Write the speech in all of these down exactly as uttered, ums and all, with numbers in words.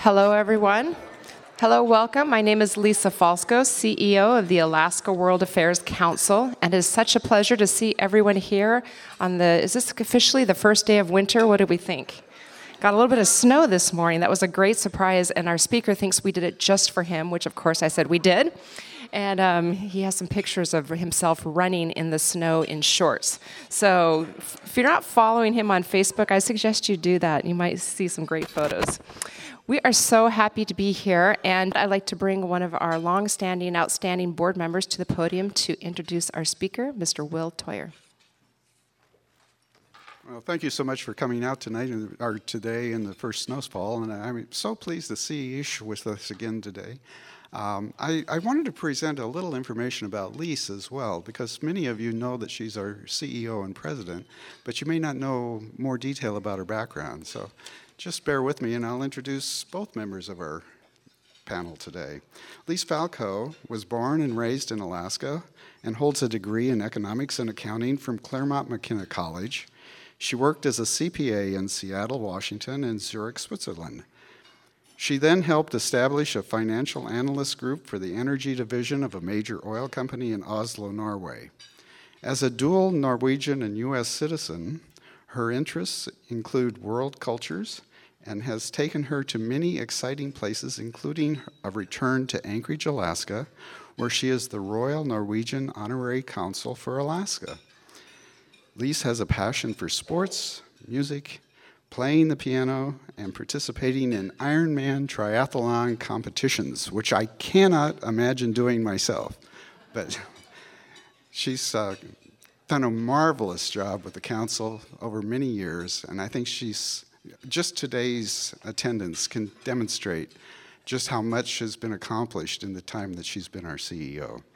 Hello, everyone. Hello, welcome. My name is Lisa Falsco, C E O of the Alaska World Affairs Council, and it is such a pleasure to see everyone here on the, is this officially the first day of winter? What do we think? Got a little bit of snow this morning. That was a great surprise, and our speaker thinks we did it just for him, which of course I said we did. And um, he has some pictures of himself running in the snow in shorts. So if you're not following him on Facebook, I suggest you do that. You might see some great photos. We are so happy to be here, and I'd like to bring one of our long-standing, outstanding board members to the podium to introduce our speaker, Mister Will Toyer. Well, thank you so much for coming out tonight, or today in the first snowfall, and I'm so pleased to see Ish with us again today. Um, I, I wanted to present a little information about Lisa as well, because many of you know that she's our C E O and president, but you may not know more detail about her background. So just bear with me, and I'll introduce both members of our panel today. Lisa Falco was born and raised in Alaska and holds a degree in economics and accounting from Claremont McKenna College. She worked as a C P A in Seattle, Washington, and Zurich, Switzerland. She then helped establish a financial analyst group for the energy division of a major oil company in Oslo, Norway. As a dual Norwegian and U S citizen, her interests include world cultures and has taken her to many exciting places, including a return to Anchorage, Alaska, where she is the Royal Norwegian Honorary Consul for Alaska. Lisa has a passion for sports, music, playing the piano, and participating in Ironman triathlon competitions, which I cannot imagine doing myself. But she's uh, done a marvelous job with the council over many years, and I think she's, just today's attendance can demonstrate just how much has been accomplished in the time that she's been our C E O.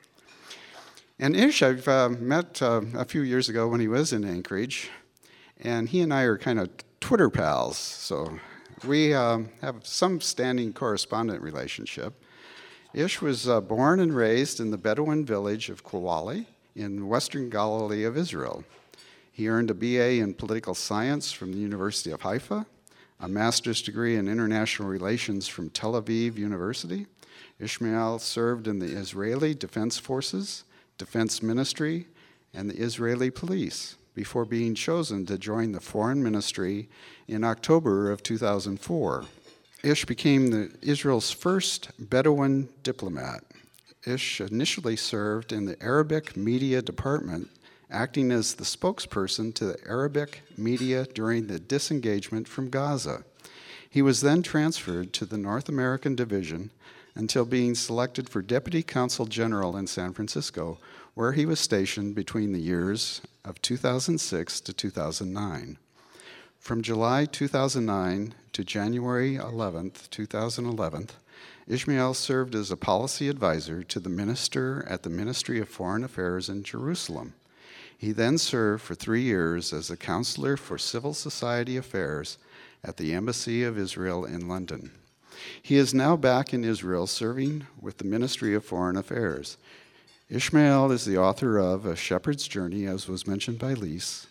And Ish, I've uh, met uh, a few years ago when he was in Anchorage, and he and I are kind of Twitter pals, so we um, have some standing correspondent relationship. Ish was uh, born and raised in the Bedouin village of Kwali in western Galilee of Israel. He earned a B A in political science from the University of Haifa, a master's degree in international relations from Tel Aviv University. Ishmael served in the Israeli Defense Forces, Defense Ministry, and the Israeli Police before being chosen to join the Foreign Ministry in October of two thousand four. Ish became the, Israel's first Bedouin diplomat. Ish initially served in the Arabic Media Department, acting as the spokesperson to the Arabic media during the disengagement from Gaza. He was then transferred to the North American Division until being selected for Deputy Consul General in San Francisco, where he was stationed between the years of two thousand six to two thousand nine. From July two thousand nine to January eleventh, two thousand eleven, Ishmael served as a policy advisor to the minister at the Ministry of Foreign Affairs in Jerusalem. He then served for three years as a counselor for civil society affairs at the Embassy of Israel in London. He is now back in Israel serving with the Ministry of Foreign Affairs. Ishmael is the author of A Shepherd's Journey, as was mentioned by Lise,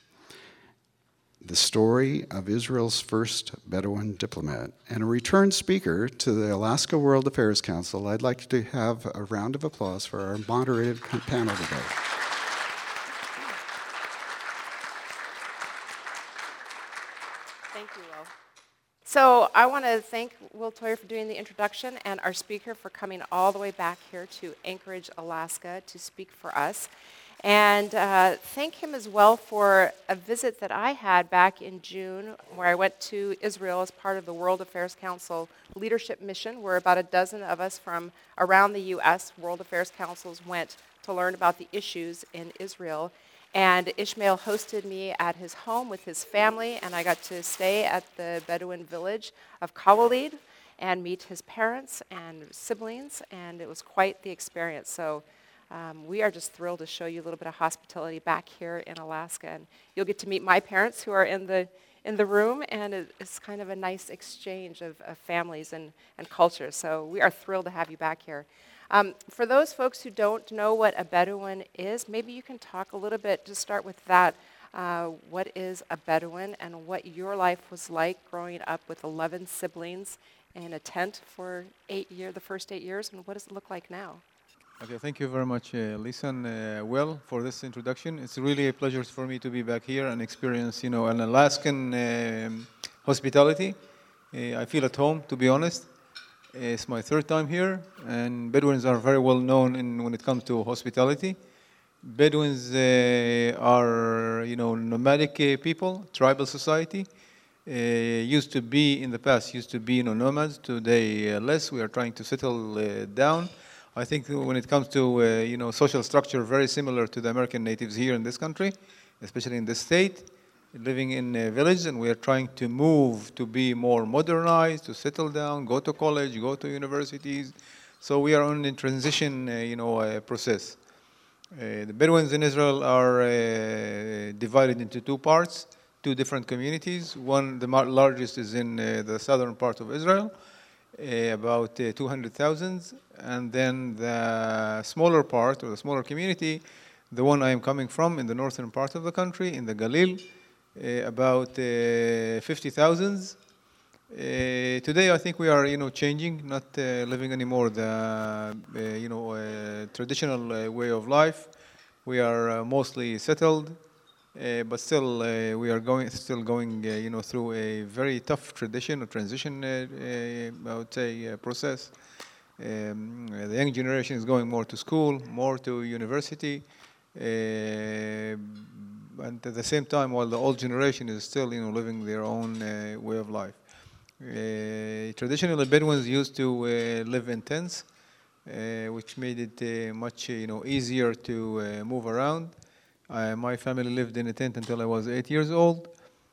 the story of Israel's first Bedouin diplomat, and a return speaker to the Alaska World Affairs Council. I'd like to have a round of applause for our moderated panel today. Thank you, Will. So I want to thank Will Toyer for doing the introduction and our speaker for coming all the way back here to Anchorage, Alaska to speak for us. And uh, thank him as well for a visit that I had back in June where I went to Israel as part of the World Affairs Council leadership mission, where about a dozen of us from around the U S World Affairs Councils went to learn about the issues in Israel. And Ishmael hosted me at his home with his family, and I got to stay at the Bedouin village of Kawalid and meet his parents and siblings, and it was quite the experience. So um, we are just thrilled to show you a little bit of hospitality back here in Alaska, and you'll get to meet my parents who are in the in the room, and it, it's kind of a nice exchange of, of families and, and cultures. So we are thrilled to have you back here. Um, for those folks who don't know what a Bedouin is, maybe you can talk a little bit, to start with that. Uh, what is a Bedouin and what your life was like growing up with eleven siblings in a tent for eight year, the first eight years, and what does it look like now? Okay, thank you very much, uh, Lisa and uh, Will, for this introduction. It's really a pleasure for me to be back here and experience, you know, an Alaskan um, hospitality. Uh, I feel at home, to be honest. It's my third time here, and Bedouins are very well known in when it comes to hospitality. Bedouins uh, are, you know, nomadic uh, people, tribal society. Uh, used to be, in the past, used to be, you know, nomads. Today, uh, less. We are trying to settle uh, down. I think when it comes to, uh, you know, social structure, very similar to the American natives here in this country, especially in this state, living in a village, and we are trying to move to be more modernized, to settle down, go to college, go to universities. So we are on a transition, uh, you know, uh, process. Uh, the Bedouins in Israel are uh, divided into two parts, two different communities. One, the largest, is in uh, the southern part of Israel, Uh, about uh, two hundred thousand, and then the smaller part, or the smaller community, the one I am coming from in the northern part of the country, in the Galil, uh, about uh, fifty thousand. Uh, today, I think we are, you know, changing, not uh, living anymore the, uh, you know, uh, traditional uh, way of life. We are uh, mostly settled. Uh, but still, uh, we are going, still going, uh, you know, through a very tough tradition or transition, uh, uh, I would say, uh, process. Um, the young generation is going more to school, more to university, uh, and at the same time, while the old generation is still, you know, living their own uh, way of life. Uh, traditionally, Bedouins used to uh, live in tents, uh, which made it uh, much, uh, you know, easier to uh, move around. Uh, my family lived in a tent until I was eight years old.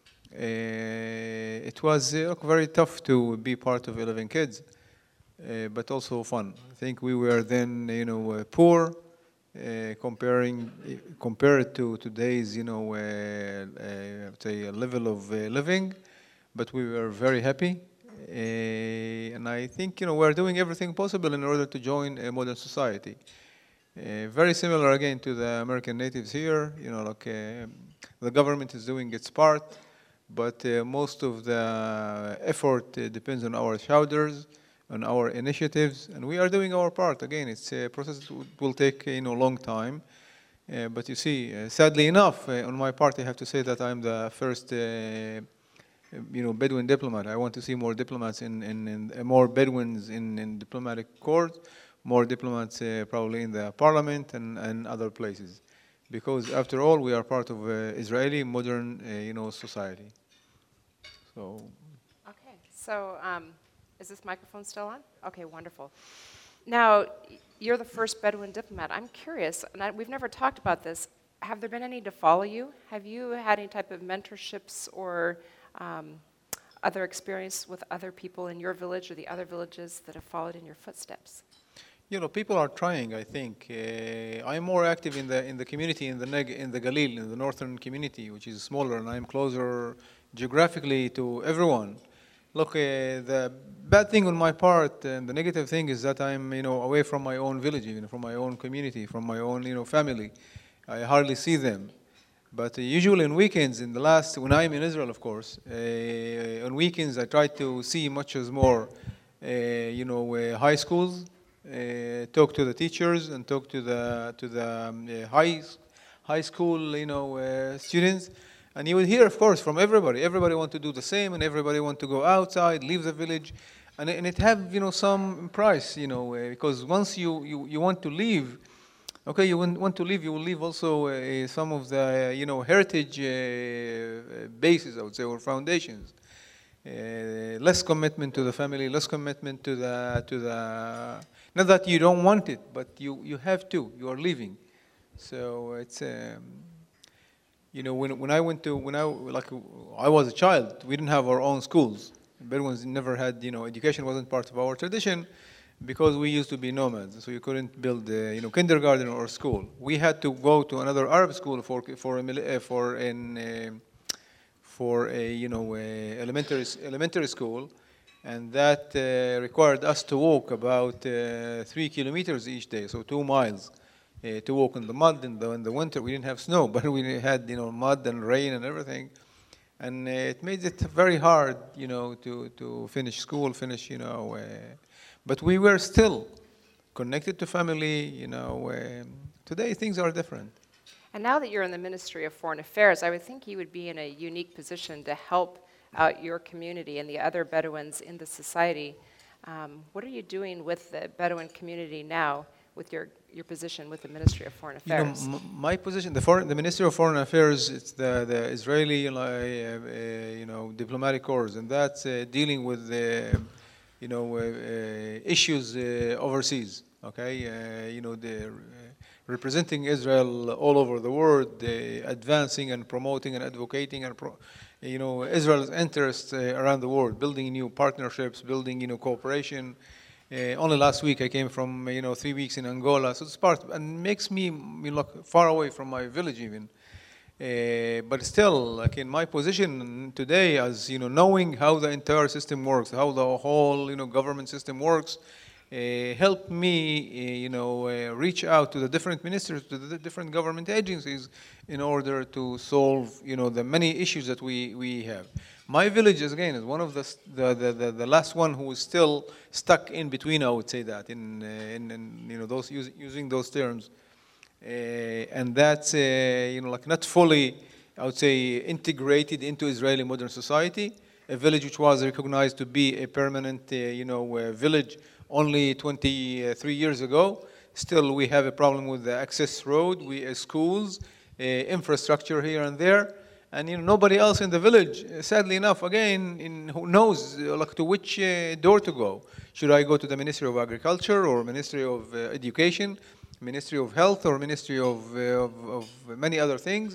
Uh, it was uh, very tough to be part of eleven kids, uh, but also fun. I think we were then, you know, uh, poor, uh, comparing compared to today's, you know, uh, uh, say level of uh, living, but we were very happy. Uh, and I think, you know, we're doing everything possible in order to join a modern society. Uh, very similar again to the American natives here, you know, like uh, the government is doing its part, but uh, most of the effort uh, depends on our shoulders, on our initiatives, and we are doing our part. Again, it's a process that will take, you know, a long time. Uh, but you see, uh, sadly enough, uh, on my part, I have to say that I'm the first, uh, you know, Bedouin diplomat. I want to see more diplomats in, in, in uh, more Bedouins in, in diplomatic corps, more diplomats uh, probably in the parliament and, and other places. Because after all, we are part of uh, Israeli modern, uh, you know, society. So. Okay, so um, is this microphone still on? Okay, wonderful. Now, you're the first Bedouin diplomat. I'm curious, and I, we've never talked about this. Have there been any to follow you? Have you had any type of mentorships or um, other experience with other people in your village or the other villages that have followed in your footsteps? You know, people are trying, I think. Uh, I'm more active in the in the community in the Neg in the Galil, in the northern community, which is smaller, and I'm closer geographically to everyone. Look, uh, the bad thing on my part and the negative thing is that I'm, you know, away from my own village, you know, from my own community, from my own, you know, family. I hardly see them. But uh, usually on weekends, in the last, when I'm in Israel, of course, uh, on weekends I try to see much as more, uh, you know, uh, high schools. Uh, talk to the teachers and talk to the to the um, uh, high high school, you know, uh, students, and you will hear, of course, from everybody. Everybody want to do the same, and everybody want to go outside, leave the village, and and it have, you know, some price, you know, uh, because once you, you you want to leave, okay, you want, want to leave, you will leave also uh, some of the uh, you know heritage uh, bases, I would say, or foundations. Uh, less commitment to the family, less commitment to the to the. Not that you don't want it, but you, you have to. You are leaving, so it's um, you know when when I went to when I like I was a child, we didn't have our own schools. Bedouins never had, you know, education wasn't part of our tradition because we used to be nomads, so you couldn't build uh, you know kindergarten or school. We had to go to another Arab school for for a, for in uh, for a you know a elementary elementary school. And that uh, required us to walk about uh, three kilometers each day, so two miles, uh, to walk in the mud in the, in the winter. We didn't have snow, but we had, you know, mud and rain and everything. And uh, it made it very hard, you know, to, to finish school, finish, you know, uh, but we were still connected to family, you know. Um, today things are different. And now that you're in the Ministry of Foreign Affairs, I would think you would be in a unique position to help out your community and the other Bedouins in the society. Um, what are you doing with the Bedouin community now with your, your position with the Ministry of Foreign Affairs? You know, m- my position, the, foreign, the Ministry of Foreign Affairs, it's the, the Israeli, uh, uh, you know, diplomatic corps, and that's uh, dealing with the, you know, uh, uh, issues uh, overseas. Okay, uh, you know, the uh, representing Israel all over the world, uh, advancing and promoting and advocating and pro- you know, Israel's interests uh, around the world, building new partnerships, building, you know, cooperation. Uh, only last week I came from, you know, three weeks in Angola, so it's part, and makes me, you know, far away from my village even. Uh, but still, like in my position today, as, you know, knowing how the entire system works, how the whole, you know, government system works, uh, helped me, uh, you know, uh, reach out to the different ministers, to the different government agencies, in order to solve, you know, the many issues that we, we have. My village, is, again, is one of the, the, the, the, the last one who is still stuck in between, I would say that, in, uh, in, in you know, those use, using those terms. Uh, and that's, uh, you know, like not fully, I would say, integrated into Israeli modern society. A village which was recognized to be a permanent, uh, you know, uh, village only twenty-three years ago. Still, we have a problem with the access road, we uh, schools, uh, infrastructure here and there, and, you know, nobody else in the village. Uh, sadly enough, again, in, who knows, uh, like to which uh, door to go? Should I go to the Ministry of Agriculture or Ministry of uh, Education, Ministry of Health, or Ministry of, uh, of, of many other things?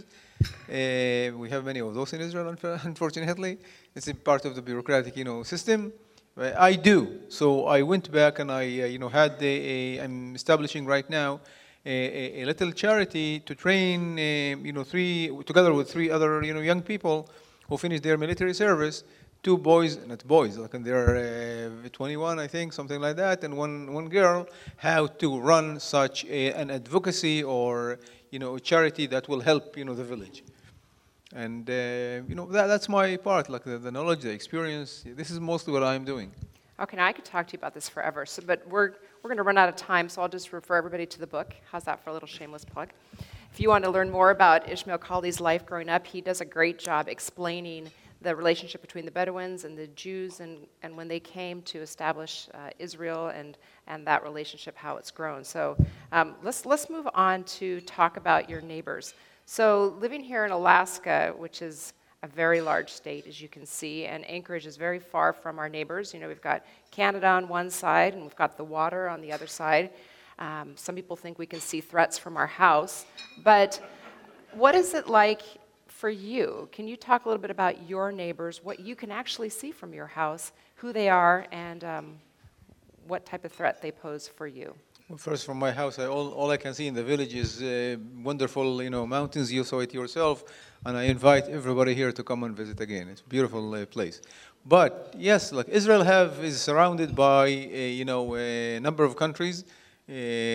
Uh, we have many of those in Israel, unfortunately. It's a part of the bureaucratic, you know, system. I do. So I went back and I, uh, you know, had a, a, I'm establishing right now a, a, a little charity to train, uh, you know, three, together with three other, you know, young people who finished their military service, two boys, not boys, like they're uh, twenty-one, I think, something like that, and one, one girl, how to run such a, an advocacy or, you know, a charity that will help, you know, the village. And, uh, you know, that, that's my part, like the, the knowledge, the experience. This is mostly what I'm doing. Okay, now I could talk to you about this forever, so, but we're, we're going to run out of time, so I'll just refer everybody to the book. How's that for a little shameless plug? If you want to learn more about Ishmael Kaldi's life growing up, he does a great job explaining the relationship between the Bedouins and the Jews, and, and when they came to establish uh, Israel, and, and that relationship, how it's grown. So um, let's, let's move on to talk about your neighbors. So living here in Alaska, which is a very large state, as you can see, and Anchorage is very far from our neighbors. You know, we've got Canada on one side, and we've got the water on the other side. Um, some people think we can see threats from our house, but what is it like for you? Can you talk a little bit about your neighbors, what you can actually see from your house, who they are, and um, what type of threat they pose for you? Well, first, from my house, I, all, all I can see in the village is uh, wonderful, you know, mountains. You saw it yourself, and I invite everybody here to come and visit again. It's a beautiful uh, place. But yes, like Israel have is surrounded by, uh, you know, a number of countries uh,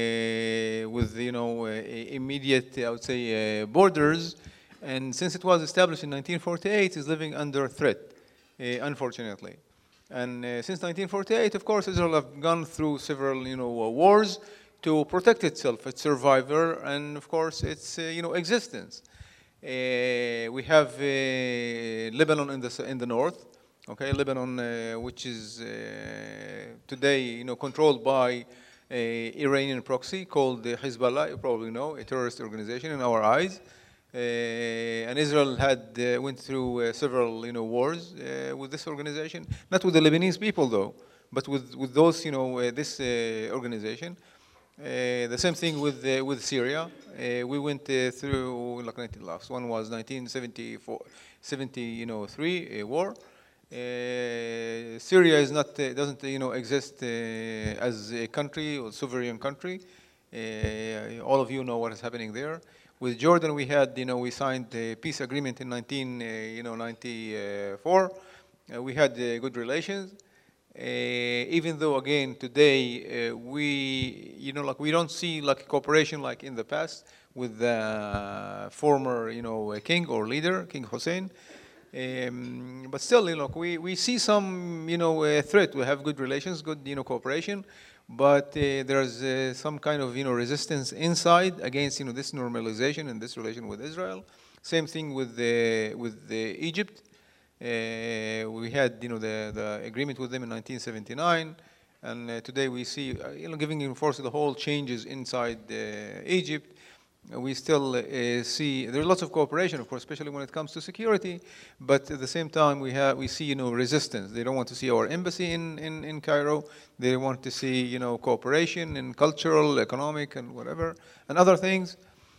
with, you know, uh, immediate, I would say, uh, borders. And since it was established in nineteen forty-eight, is living under threat, uh, unfortunately. And uh, since nineteen forty-eight, of course, Israel have gone through several, you know, uh, wars to protect itself, its survival, and of course, its, uh, you know, existence. Uh, we have uh, Lebanon in the in the north, okay, Lebanon, uh, which is uh, today, you know, controlled by a Iranian proxy called the Hezbollah. You probably know, a terrorist organization in our eyes. Uh, and Israel had uh, went through uh, several, you know, wars uh, with this organization, not with the Lebanese people though, but with with those, you know, uh, this uh, organization. Uh, the same thing with uh, with Syria. Uh, we went uh, through, like, the last one was nineteen seventy-four, seventy, you know, three, a war. Uh, Syria is not uh, doesn't, you know, exist uh, as a country or sovereign country. Uh, all of you know what is happening there. With Jordan, we had, you know, we signed a peace agreement in nineteen, ninety-four. Uh, we had uh, good relations. Uh, even though, again, today uh, we, you know, like we don't see like cooperation like in the past with the former, you know, king or leader, King Hussein. Um, but still, you know, we, we see some, you know, uh, threat. We have good relations, good, you know, cooperation, but uh, there's uh, some kind of, you know, resistance inside against, you know, this normalization and this relation with Israel. Same thing with the, with the Egypt. Uh, we had, you know, the, the agreement with them in nineteen seventy-nine, and uh, today we see, uh, you know, giving enforce the whole changes inside uh, Egypt. We still uh, see there's lots of cooperation, of course, especially when it comes to security. But at the same time, we have we see, you know, resistance. They don't want to see our embassy in, in, in Cairo. They want to see, you know, cooperation in cultural, economic, and whatever, and other things.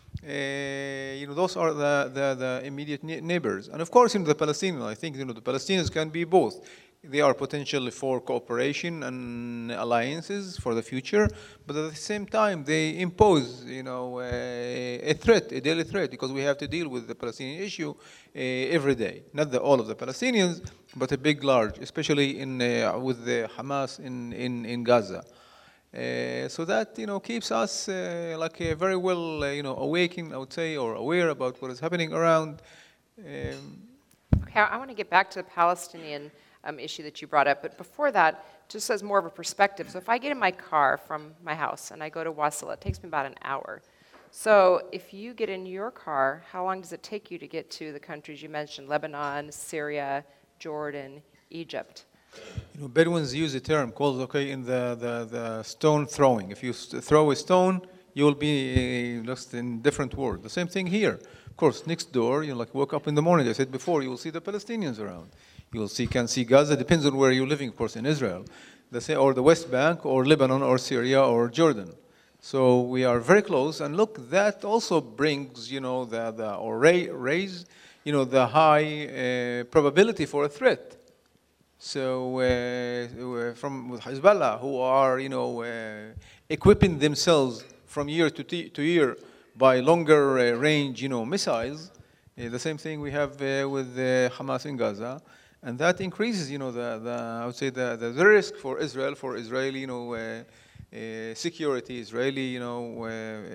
Uh, you know, those are the, the, the immediate neighbors. And of course, you know, the Palestinians, I think, you know, the Palestinians can be both. They are potential for cooperation and alliances for the future, but at the same time, they impose, you know, a, a threat, a daily threat, because we have to deal with the Palestinian issue uh, every day. Not the, all of the Palestinians, but a big, large, especially in, uh, with the Hamas in, in, in Gaza. Uh, so that, you know, keeps us uh, like a very well, uh, you know, awakened, I would say, or aware about what is happening around. Um, okay, I want to get back to the Palestinian um, issue that you brought up, but before that, just as more of a perspective. So if I get in my car from my house and I go to Wasilla, it takes me about an hour. So if you get in your car, how long does it take you to get to the countries you mentioned, Lebanon, Syria, Jordan, Egypt? You know, Bedouins use a term called, okay, in the, the, the stone throwing. If you throw a stone, you will be uh, just in different world. The same thing here. Of course, next door, you know, like woke up in the morning, I said before, you will see the Palestinians around. You will see, can see Gaza, depends on where you're living, of course, in Israel. The say, or the West Bank, or Lebanon, or Syria, or Jordan. So we are very close, and look, that also brings, you know, the, the or raise, you know, the high uh, probability for a threat. So uh, from with Hezbollah, who are, you know, uh, equipping themselves from year to, to year by longer uh, range, you know, missiles. Uh, the same thing we have uh, with uh, Hamas in Gaza, and that increases, you know, the, the I would say the, the, the risk for Israel, for Israeli, you know, uh, uh, security, Israeli, you know,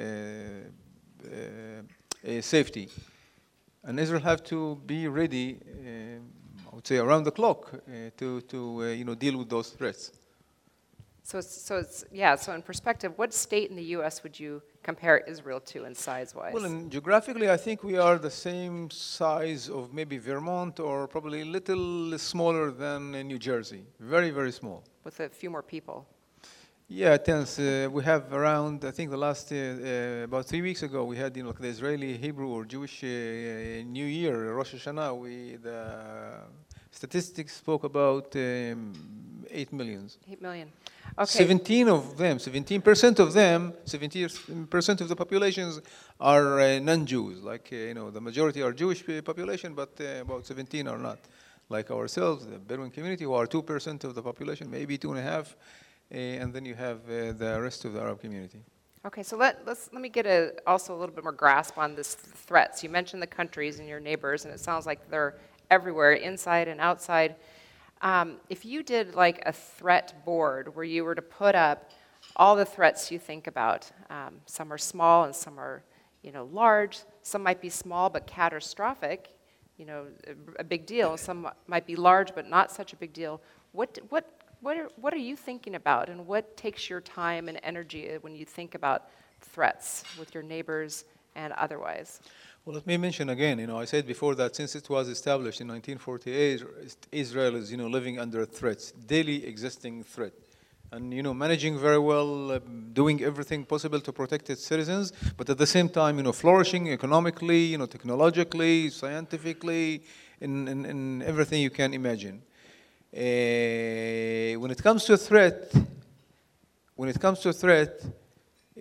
uh, uh, uh, safety, and Israel have to be ready. Uh, I would say around the clock uh, to, to uh, you know, deal with those threats. So, it's, so it's, yeah, so in perspective, what state in the U S would you compare Israel to in size-wise? Well, and geographically, I think we are the same size of maybe Vermont, or probably a little smaller than uh, New Jersey. Very, very small. With a few more people. Yeah, tense. Uh, we have around, I think the last, uh, uh, about three weeks ago, we had, you know, like the Israeli, Hebrew, or Jewish uh, New Year, Rosh Hashanah. We, the statistics spoke about um, eight millions. Eight million. Okay. seventeen of them, seventeen percent of them, seventeen percent of the populations are uh, non-Jews. Like, uh, you know, the majority are Jewish population, but uh, about seventeen are not. Like ourselves, the Bedouin community, who are two percent of the population, maybe two and a half. Uh, and then you have uh, the rest of the Arab community. Okay, so let, let's, let me get a, also a little bit more grasp on this threats. You mentioned the countries and your neighbors, and it sounds like they're everywhere, inside and outside. Um, if you did like a threat board where you were to put up all the threats you think about, um, some are small and some are, you know, large, some might be small but catastrophic, you know, a, a big deal, some might be large but not such a big deal. What, what, What are, what are you thinking about, and what takes your time and energy when you think about threats with your neighbors and otherwise? Well, let me mention again, you know, I said before that since it was established in nineteen forty-eight, Israel is, you know, living under threats, daily existing threat. And, you know, managing very well, uh, doing everything possible to protect its citizens, but at the same time, you know, flourishing economically, you know, technologically, scientifically, in, in, in everything you can imagine. Uh, when it comes to a threat, when it comes to a threat, uh,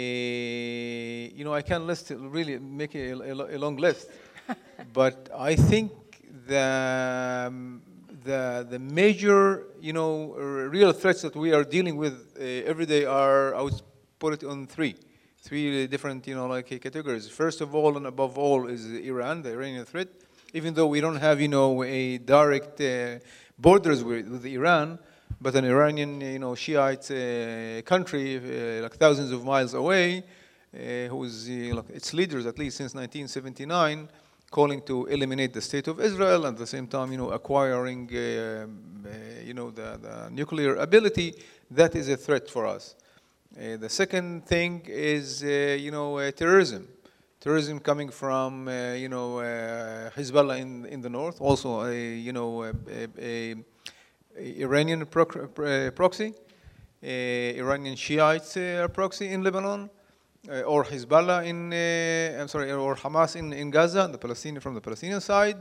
you know, I can list it, really make a, a, a long list, but I think the, um, the the major, you know, real threats that we are dealing with uh, every day are, I would put it on three, three different, you know, like uh, categories. First of all and above all is Iran, the Iranian threat. Even though we don't have, you know, a direct uh, borders with, with Iran, but an Iranian, you know, Shiite uh, country, uh, like thousands of miles away, uh, who is, uh, like its leaders, at least since nineteen seventy-nine, calling to eliminate the state of Israel, and at the same time, you know, acquiring, uh, uh, you know, the, the nuclear ability. That is a threat for us. Uh, the second thing is, uh, you know, uh, terrorism. Terrorism coming from, uh, you know, uh, Hezbollah in in the north, also a, you know, a, a, a Iranian proxy, a Iranian Shiite uh, proxy in Lebanon. Uh, or Hezbollah in, uh, I'm sorry, or Hamas in, in Gaza, the Palestinian from the Palestinian side,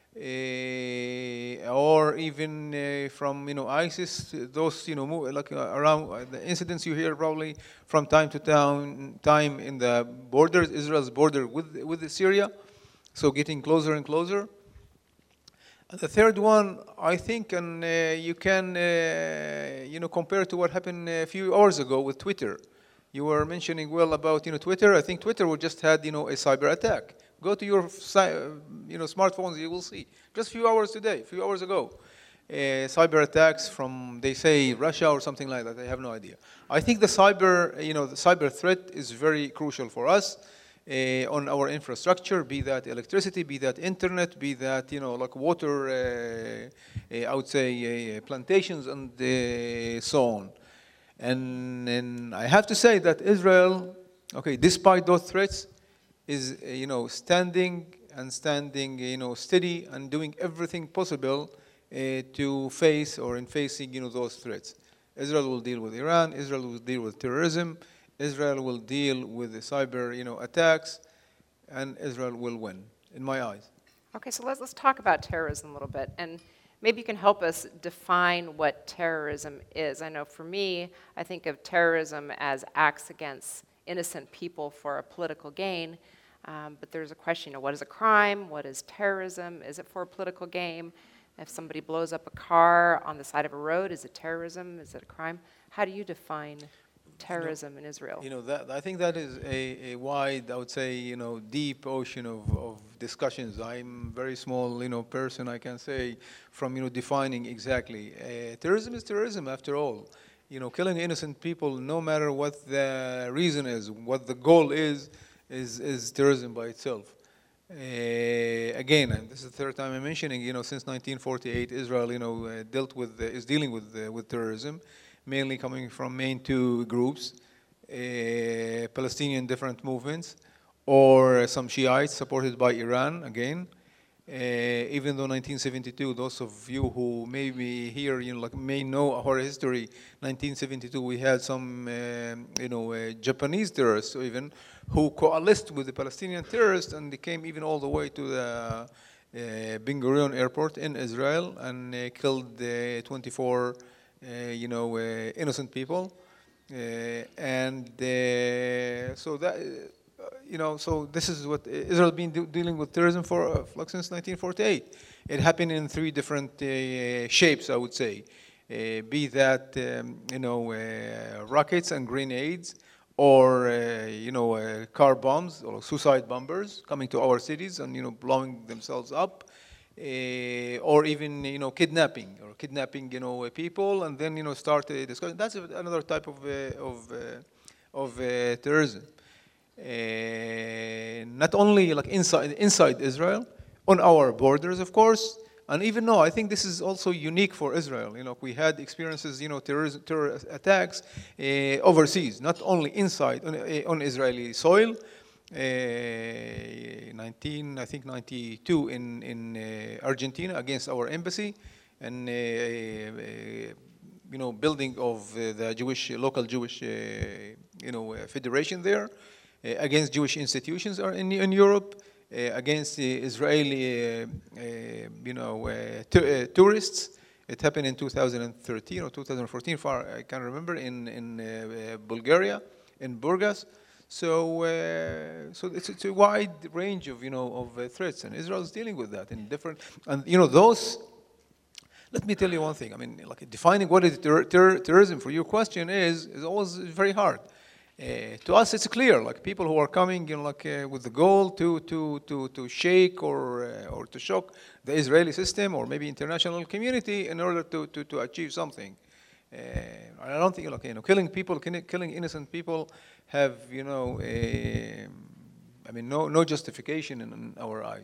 uh, or even uh, from you know ISIS. Those you know move, like uh, around uh, the incidents you hear probably from time to time, time in the borders, Israel's border with with Syria, so getting closer and closer. And the third one, I think, and uh, you can uh, you know compare to what happened a few hours ago with Twitter. You were mentioning well about you know Twitter. I think Twitter just had you know a cyber attack. Go to your you know smartphones, you will see just a few hours today, a few hours ago, uh, cyber attacks from they say Russia or something like that. I have no idea. I think the cyber you know the cyber threat is very crucial for us uh, on our infrastructure, be that electricity, be that internet, be that you know like water. Uh, uh, I would say uh, plantations and uh, so on. And, and I have to say that Israel, okay, despite those threats, is uh, you know standing and standing you know steady and doing everything possible uh, to face or in facing you know those threats. Israel will deal with Iran. Israel will deal with terrorism. Israel will deal with the cyber you know attacks, and Israel will win, in my eyes. Okay, so let's let's talk about terrorism a little bit, and maybe you can help us define what terrorism is. I know for me, I think of terrorism as acts against innocent people for a political gain, um, but there's a question, you know, what is a crime? What is terrorism? Is it for a political gain? If somebody blows up a car on the side of a road, is it terrorism? Is it a crime? How do you define terrorism you know, in Israel? You know, that, I think that is a, a wide, I would say, you know, deep ocean of, of discussions. I'm a very small, you know, person, I can say, from, you know, defining exactly. Uh, terrorism is terrorism, after all. You know, killing innocent people, no matter what the reason is, what the goal is, is, is terrorism by itself. Uh, again, and this is the third time I'm mentioning, you know, since nineteen forty-eight, Israel, you know, uh, dealt with, uh, is dealing with, uh, with terrorism, mainly coming from main two groups, uh, Palestinian different movements, or some Shiites supported by Iran, again. Uh, even though nineteen seventy-two, those of you who may be here, you know, like may know our history, nineteen seventy-two, we had some, uh, you know, uh, Japanese terrorists even, who coalesced with the Palestinian terrorists, and they came even all the way to the uh, Ben Gurion airport in Israel, and uh, killed uh, twenty-four Uh, you know, uh, innocent people, uh, and uh, so that, uh, you know, so this is what Israel has been do dealing with terrorism for uh, like since nineteen forty-eight. It happened in three different uh, shapes, I would say, uh, be that um, you know uh, rockets and grenades, or uh, you know uh, car bombs or suicide bombers coming to our cities and you know blowing themselves up. Uh, or even you know kidnapping or kidnapping you know uh, people and then you know start a discussion. That's another type of uh, of uh, of uh, terrorism. Uh, not only like inside inside Israel, on our borders, of course, and even though I think this is also unique for Israel. You know, we had experiences, you know, terrorism, terror attacks uh, overseas, not only inside on, uh, on Israeli soil. Uh, nineteen, I think ninety-two in in uh, Argentina against our embassy, and uh, uh, you know building of uh, the Jewish local Jewish uh, you know uh, federation there uh, against Jewish institutions are in in Europe uh, against the Israeli uh, uh, you know uh, uh, tourists. It happened in two thousand thirteen or two thousand fourteen, far I can't remember, in in uh, Bulgaria, in Burgas. So, uh, so it's, it's a wide range of, you know, of uh, threats, and Israel is dealing with that in different, and you know, those. Let me tell you one thing. I mean, like defining what is ter ter terrorism for your question is is always very hard. Uh, to us, it's clear. Like people who are coming, you know, like uh, with the goal to to to to shake or uh, or to shock the Israeli system or maybe international community in order to to to achieve something. Uh, I don't think like you know killing people, killing innocent people have you know a, I mean no no justification in, in our eyes.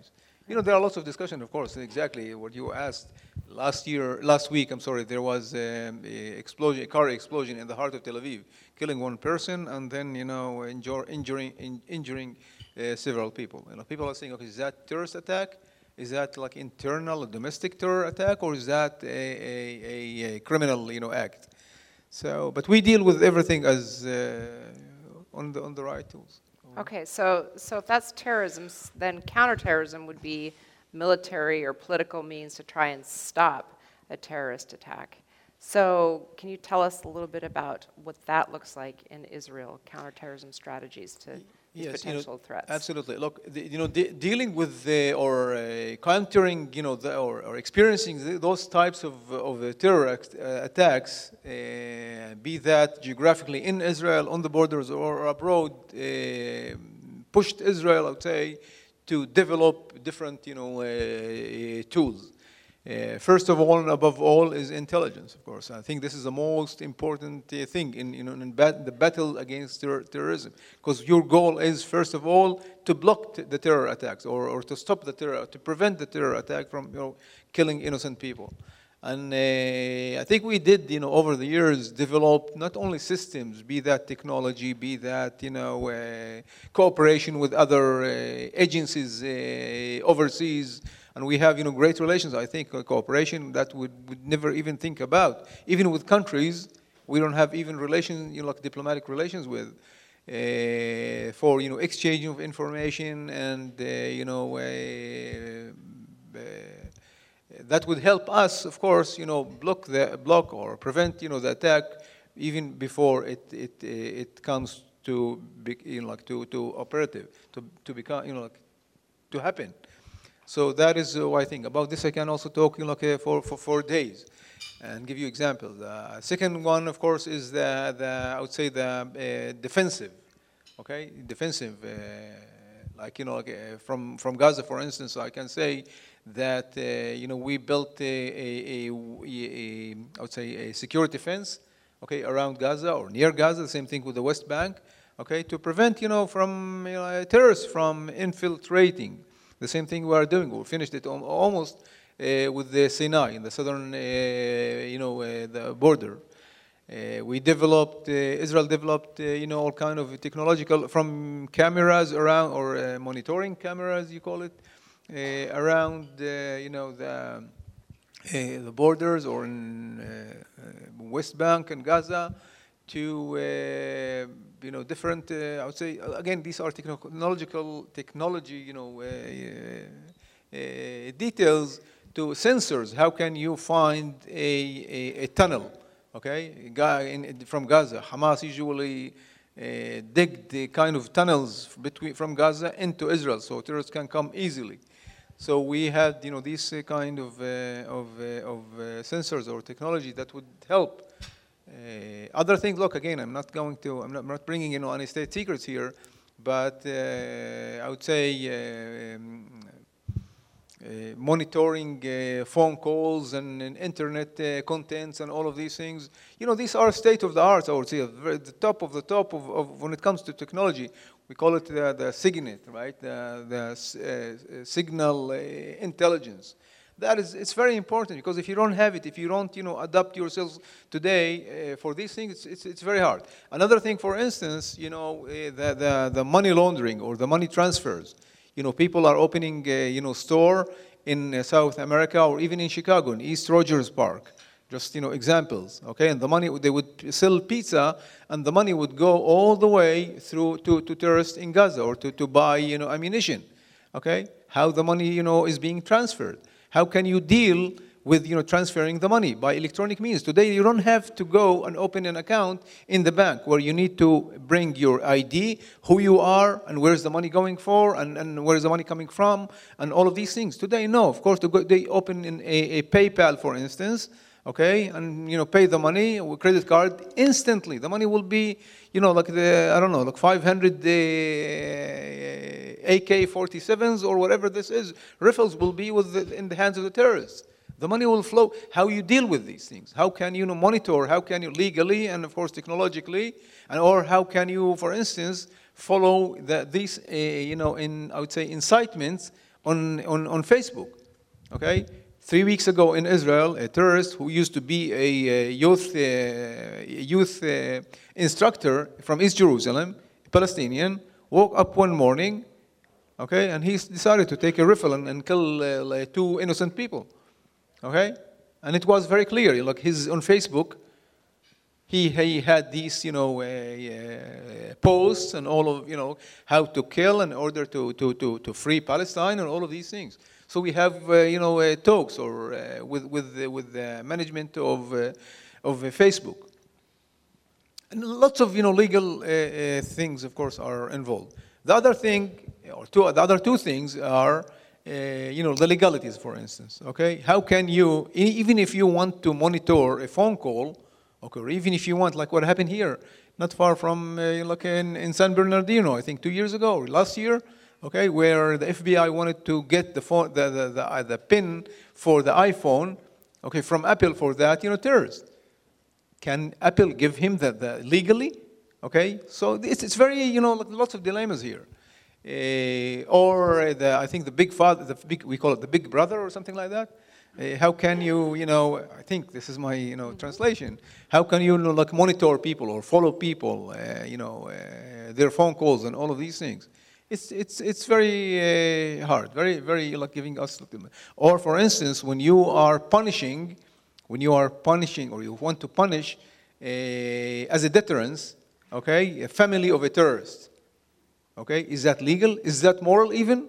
You know, there are lots of discussion, of course, exactly what you asked. Last year, last week, I'm sorry, there was um, a explosion, a car explosion in the heart of Tel Aviv, killing one person and then, you know, injure, injuring, in, injuring uh, several people. You know, people are saying, okay, is that terrorist attack? Is that like internal, domestic terror attack, or is that a, a, a, a criminal, you know, act? So, but we deal with everything as uh, on the on the right tools. Okay, so so if that's terrorism, s- then counterterrorism would be military or political means to try and stop a terrorist attack. So can you tell us a little bit about what that looks like in Israel, counterterrorism strategies to these Yes, you know, potential threats? absolutely. Look, the, you know, de- dealing with the, or uh, countering, you know, the, or, or experiencing the, those types of of uh, terror act, uh, attacks, uh, be that geographically in Israel, on the borders, or abroad, uh, pushed Israel, I would say, to develop different, you know, uh, tools. Uh, first of all and above all is intelligence, of course. I think this is the most important uh, thing in, you know, in bat- the battle against ter- terrorism. Because your goal is, first of all, to block t- the terror attacks or, or to stop the terror, to prevent the terror attack from, you know, killing innocent people. And uh, I think we did, you know, over the years, develop not only systems, be that technology, be that, you know, uh, cooperation with other uh, agencies uh, overseas, and we have, you know, great relations, I think, uh, cooperation that would would never even think about. Even with countries, we don't have even relations, you know, like diplomatic relations with, uh, for, you know, exchange of information and, uh, you know, uh, uh, that would help us, of course, you know, block the block or prevent, you know, the attack even before it it uh, it comes to be, you know, like to to operative to to become, you know, like to happen. So that is uh, what I think. About this, I can also talk, you know, like, uh, for, for four days and give you examples. The uh, second one, of course, is the, the I would say, the uh, defensive, okay? Defensive, uh, like, you know, like, uh, from, from Gaza, for instance, I can say that, uh, you know, we built a, a, a, a, I would say, a security fence, okay, around Gaza or near Gaza, the same thing with the West Bank, okay, to prevent, you know, from, you know, terrorists from infiltrating. The same thing we are doing. We finished it almost uh, with the Sinai in the southern, uh, you know, uh, the border. Uh, we developed, uh, Israel developed, uh, you know, all kind of technological, from cameras around, or uh, monitoring cameras, you call it, uh, around, uh, you know, the, uh, the borders, or in uh, uh, West Bank and Gaza, to uh, you know, different, uh, I would say, again, these are technological, technology, you know, uh, uh, uh, details to sensors. How can you find a, a, a tunnel, okay, guy in, from Gaza? Hamas usually uh, dig the kind of tunnels between, from Gaza into Israel, so terrorists can come easily. So we had, you know, these uh, kind of, uh, of, uh, of uh, sensors or technology that would help. Uh, other things, look, again, I'm not going to, I'm not, I'm not bringing, you know, any state secrets here, but uh, I would say uh, um, uh, monitoring uh, phone calls and, and internet uh, contents and all of these things. You know, these are state of the art, I would say, the top of the top of, of when it comes to technology. We call it the, the SIGINT, right? The, the uh, signal uh, intelligence. That is, it's very important, because if you don't have it, if you don't, you know, adapt yourselves today uh, for these things, it's, it's, it's very hard. Another thing, for instance, you know, uh, the, the, the money laundering or the money transfers. You know, people are opening, uh, you know, store in uh, South America or even in Chicago, in East Rogers Park. Just, you know, examples, okay? And the money, they would sell pizza, and the money would go all the way through to, to terrorists in Gaza, or to, to buy, you know, ammunition, okay? How the money, you know, is being transferred. How can you deal with, you know, transferring the money by electronic means? Today, you don't have to go and open an account in the bank where you need to bring your I D, who you are, and where's the money going for, and, and where's the money coming from, and all of these things. Today, no. Of course, they open in a, a PayPal, for instance, okay, and, you know, pay the money with credit card instantly. The money will be, you know, like the, I don't know, like five hundred uh, A K forty-sevens or whatever this is, rifles will be with the, in the hands of the terrorists. The money will flow. How you deal with these things? How can you, you know, monitor? How can you legally and, of course, technologically, and or how can you, for instance, follow the, these, uh, you know, in, I would say, incitements on, on, on Facebook, okay? Three weeks ago in Israel, a terrorist who used to be a, a youth, uh, youth uh, instructor from East Jerusalem, Palestinian, woke up one morning, okay, and he decided to take a rifle and, and kill uh, like two innocent people, okay? And it was very clear, like his on Facebook, he, he had these, you know, uh, uh, posts and all of, you know, how to kill in order to, to, to, to free Palestine and all of these things. So we have, uh, you know, uh, talks or uh, with, with, uh, with the management of, uh, of uh, Facebook. And lots of, you know, legal uh, uh, things, of course, are involved. The other thing, or two, the other two things are, uh, you know, the legalities, for instance, okay? How can you, even if you want to monitor a phone call, okay, or even if you want, like what happened here, not far from, uh, like in, in San Bernardino, I think two years ago, or last year, okay, where the F B I wanted to get the phone, the, the, the, uh, the pin for the iPhone, okay, from Apple for that, you know, terrorist. Can Apple give him that the, legally? Okay, so it's, it's very, you know, lots of dilemmas here. Uh, or the, I think the big father, the big, we call it the big brother or something like that. Uh, how can you, you know, I think this is my, you know, translation. How can you, you know, like monitor people or follow people, uh, you know, uh, their phone calls and all of these things? It's, it's, it's very uh, hard, very, very like giving us, or for instance, when you are punishing, when you are punishing or you want to punish uh, as a deterrence, okay, a family of a terrorist, okay, is that legal? Is that moral even?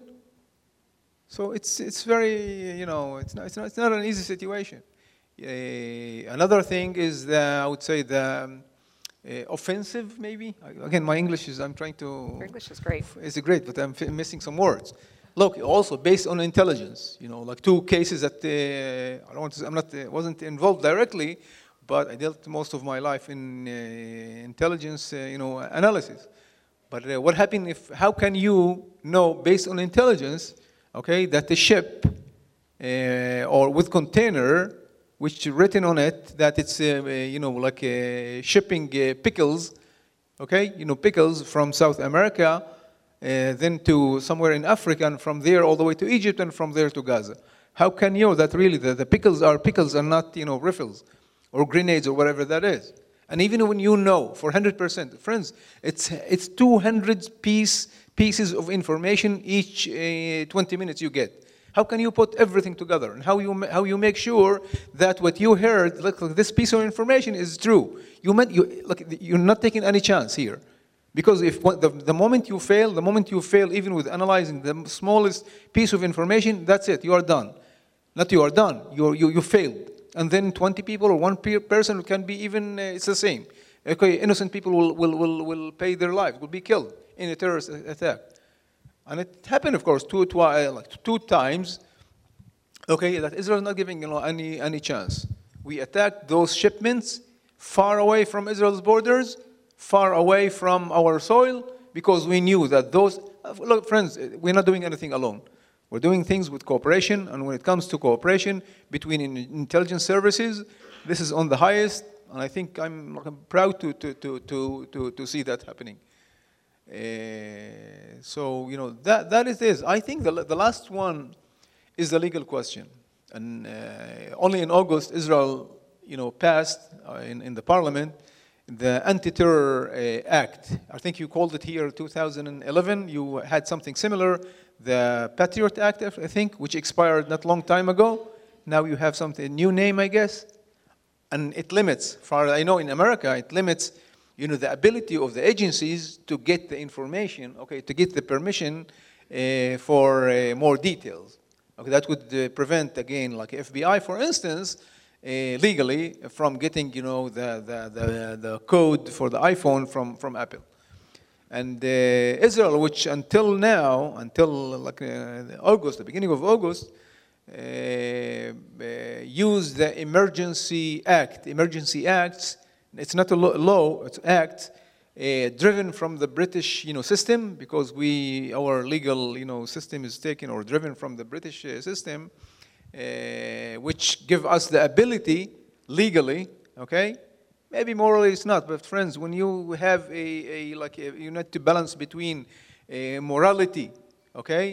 So it's, it's very, you know, it's not, it's not, it's not an easy situation. Uh, another thing is, the, I would say, the um, uh, offensive, maybe. Again, my English is, I'm trying to... Your English is great. It's great, but I'm missing some words. Look, also based on intelligence, you know, like two cases that uh, I don't want to, I'm not, uh, wasn't involved directly, but I dealt most of my life in uh, intelligence, uh, you know, analysis. But uh, what happened if, how can you know based on intelligence, okay, that the ship uh, or with container, which written on it that it's, uh, you know, like uh, shipping uh, pickles, okay, you know, pickles from South America, uh, then to somewhere in Africa, and from there all the way to Egypt, and from there to Gaza. How can you know that really the, the pickles are pickles and not, you know, rifles or grenades or whatever that is? And even when you know for one hundred percent, friends, it's, it's two hundred piece, pieces of information each uh, twenty minutes you get. How can you put everything together? And how you, how you make sure that what you heard, look, look, this piece of information is true? You meant, you, look, you're not taking any chance here. Because if the, the moment you fail, the moment you fail even with analyzing the smallest piece of information, that's it, you are done. Not you are done, you, you, you failed. And then twenty people or one person can be even, uh, it's the same. Okay, innocent people will, will, will, will pay their lives, will be killed in a terrorist attack. And it happened, of course, two, two, like two times, okay, that Israel is not giving, you know, any, any chance. We attacked those shipments far away from Israel's borders, far away from our soil, because we knew that those, look, friends, we're not doing anything alone. We're doing things with cooperation, and when it comes to cooperation between intelligence services, this is on the highest, and I think I'm, I'm proud to, to, to, to, to, to see that happening. Uh, so, you know, that, that is this. I think the, the last one is the legal question. And uh, only in August, Israel, you know, passed uh, in, in the parliament the Anti-Terror uh, Act. I think you called it here two thousand eleven. You had something similar, the Patriot Act, I think, which expired not long time ago. Now you have something, a new name, I guess. And it limits, far as I know in America, it limits, you know, the ability of the agencies to get the information, okay, to get the permission uh, for uh, more details. Okay, that would uh, prevent, again, like F B I, for instance, uh, legally from getting, you know, the, the, the, the code for the iPhone from, from Apple. And uh, Israel, which until now, until like uh, August, the beginning of August, uh, uh, used the Emergency Act, Emergency Acts. It's not a law, it's act, uh, driven from the British, you know, system, because we, our legal, you know, system is taken or driven from the British uh, system, uh, which give us the ability legally, okay? Maybe morally it's not, but friends, when you have a, a like, a, you need to balance between uh, morality, okay,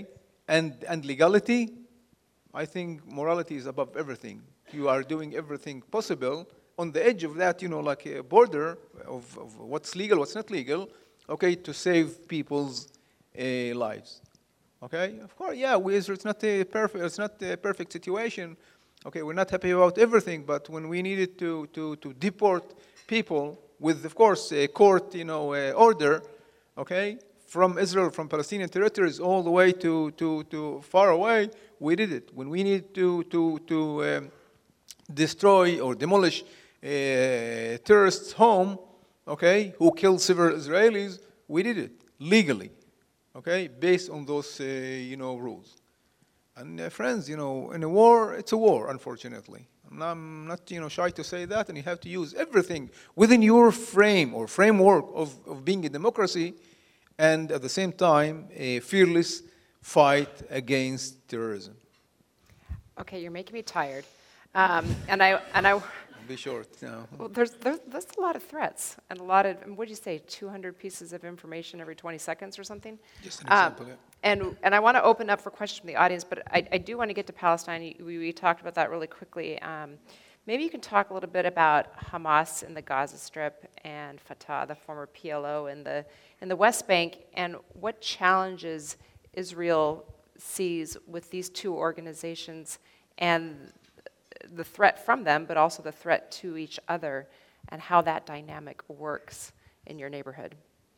and, and legality, I think morality is above everything. You are doing everything possible on the edge of that, you know, like a border of, of what's legal, what's not legal, okay, to save people's uh, lives. Okay, of course, yeah, we, it's not a perfect, it's not a perfect situation. Okay, we're not happy about everything, but when we needed to to to deport people with, of course, a court, you know, uh, order, okay, from Israel, from Palestinian territories, all the way to to to far away, we did it. When we needed to to to um, destroy or demolish a terrorist's home, okay, who killed several Israelis, we did it legally. Okay, based on those, uh, you know, rules. And uh, friends, you know, in a war, it's a war, unfortunately. I'm not, I'm not, you know, shy to say that, and you have to use everything within your frame or framework of, of being a democracy, and at the same time, a fearless fight against terrorism. Okay, you're making me tired. Um, and I, and I, Be short. No. well, there's, there's, there's a lot of threats and a lot of, what did you say, two hundred pieces of information every twenty seconds or something? Just an Um, example, yeah. And, and I want to open up for questions from the audience, but I, I do want to get to Palestine. We, we talked about that really quickly. Um, maybe you can talk a little bit about Hamas in the Gaza Strip and Fatah, the former P L O, in the, in the West Bank, and what challenges Israel sees with these two organizations and the threat from them, but also the threat to each other, and how that dynamic works in your neighborhood.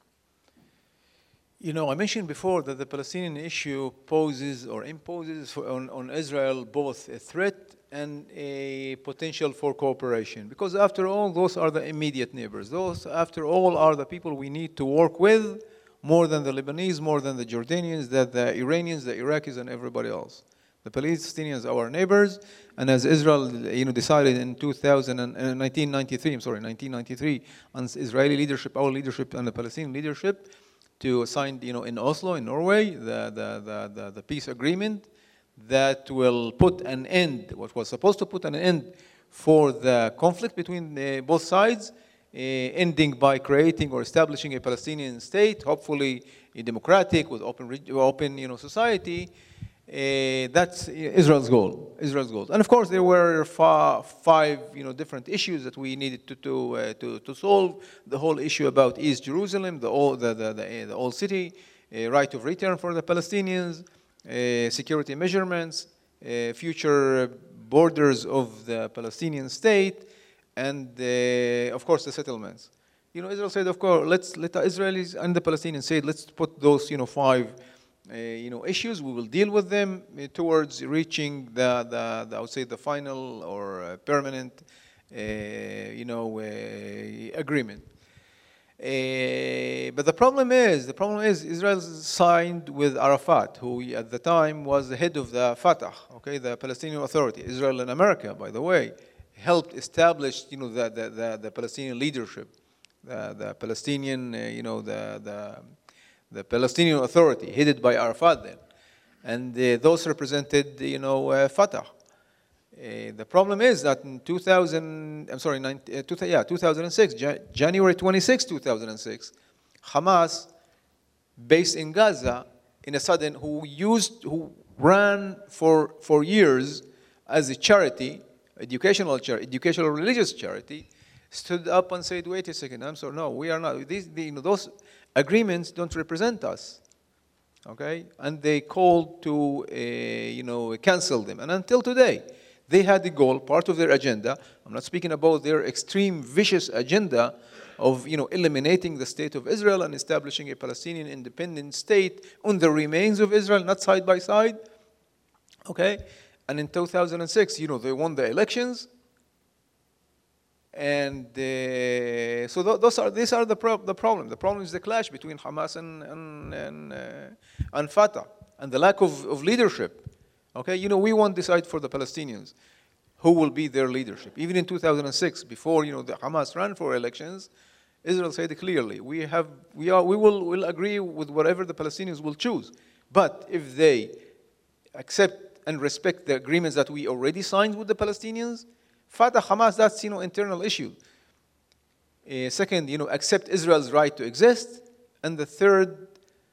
You know, I mentioned before that the Palestinian issue poses or imposes for, on, on Israel both a threat and a potential for cooperation. Because after all, those are the immediate neighbors. Those, after all, are the people we need to work with more than the Lebanese, more than the Jordanians, that the Iranians, the Iraqis, and everybody else. The Palestinians are our neighbors, and as Israel, you know, decided in two thousand and, uh, nineteen ninety-three, I'm sorry, nineteen ninety-three, on Israeli leadership, our leadership, and the Palestinian leadership, to sign, you know, in Oslo, in Norway, the, the, the, the, the peace agreement that will put an end, what was supposed to put an end for the conflict between uh, both sides, uh, ending by creating or establishing a Palestinian state, hopefully a democratic, with open, open you know, society. Uh, that's Israel's goal. Israel's goal, and of course there were fa five, you know, different issues that we needed to to, uh, to to solve. The whole issue about East Jerusalem, the old the the, the, the old city, uh, right of return for the Palestinians, uh, security measurements, uh, future borders of the Palestinian state, and uh, of course the settlements. You know, Israel said, of course, let's let the Israelis and the Palestinians say, let's put those, you know, five. Uh, you know, issues. We will deal with them uh, towards reaching the, the, the, I would say, the final or uh, permanent, uh, you know, uh, agreement. Uh, but the problem is, the problem is, Israel signed with Arafat, who at the time was the head of the Fatah, okay, the Palestinian Authority. Israel and America, by the way, helped establish, you know, the the, the, the Palestinian leadership, the, the Palestinian, uh, you know, the the the Palestinian Authority, headed by Arafat then. And uh, those represented, you know, uh, Fatah. Uh, the problem is that in two thousand, I'm sorry, nineteen, uh, two, yeah, two thousand six, Ja- January twenty-sixth, two thousand six, Hamas, based in Gaza, in a sudden, who used, who ran for, for years as a charity, educational charity, educational religious charity, stood up and said, wait a second, I'm sorry, no, we are not, these, the, you know, those agreements don't represent us, okay? And they called to, uh, you know, cancel them. And until today, they had the goal, part of their agenda, I'm not speaking about their extreme vicious agenda of, you know, eliminating the state of Israel and establishing a Palestinian independent state on the remains of Israel, not side by side, okay? And in two thousand six, you know, they won the elections. And uh, so th those are these are the pro the problem. The problem is the clash between Hamas and and and, uh, and Fatah, and the lack of, of leadership. Okay, you know, we won't decide for the Palestinians who will be their leadership. Even in two thousand six, before, you know, the Hamas ran for elections, Israel said clearly, we have we are we will will agree with whatever the Palestinians will choose. But if they accept and respect the agreements that we already signed with the Palestinians, Fatah, Hamas, that's, you know, internal issue. Uh, second, you know, accept Israel's right to exist. And the third,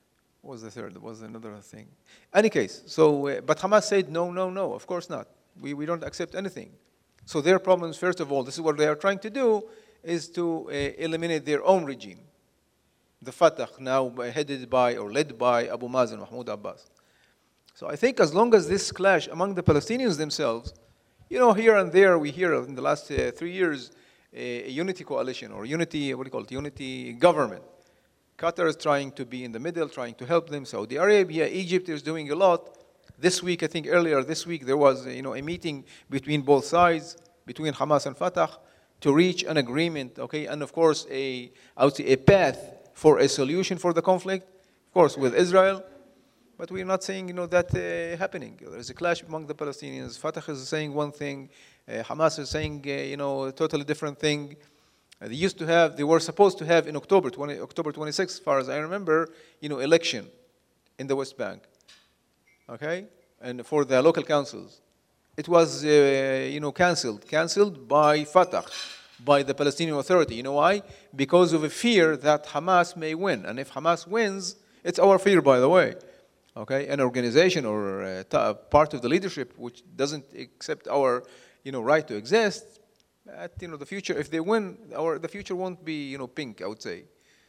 what was the third? There was another thing. Any case, so, uh, but Hamas said, no, no, no, of course not. We, we don't accept anything. So their problems, first of all, this is what they are trying to do, is to uh, eliminate their own regime. The Fatah, now headed by or led by Abu Mazen, Mahmoud Abbas. So I think as long as this clash among the Palestinians themselves, you know, here and there we hear in the last uh, three years a, a unity coalition or unity, what do you call it, unity government. Qatar is trying to be in the middle, trying to help them. Saudi Arabia, Egypt is doing a lot. This week, I think earlier this week, there was you know, a meeting between both sides, between Hamas and Fatah, to reach an agreement, okay, and of course, a, I would say a path for a solution for the conflict, of course, with Israel. But we're not saying, you know, that uh, happening. There's a clash among the Palestinians. Fatah is saying one thing, uh, Hamas is saying, uh, you know, a totally different thing. Uh, they used to have, they were supposed to have in October, twenty, October twenty-sixth, as far as I remember, you know, election in the West Bank, okay, and for the local councils. It was, uh, you know, canceled, canceled by Fatah, by the Palestinian Authority. You know why? Because of a fear that Hamas may win. And if Hamas wins, it's our fear, by the way, okay, an organization or a t- part of the leadership which doesn't accept our, you know, right to exist, at, you know, the future, if they win, our, the future won't be, you know, pink, I would say.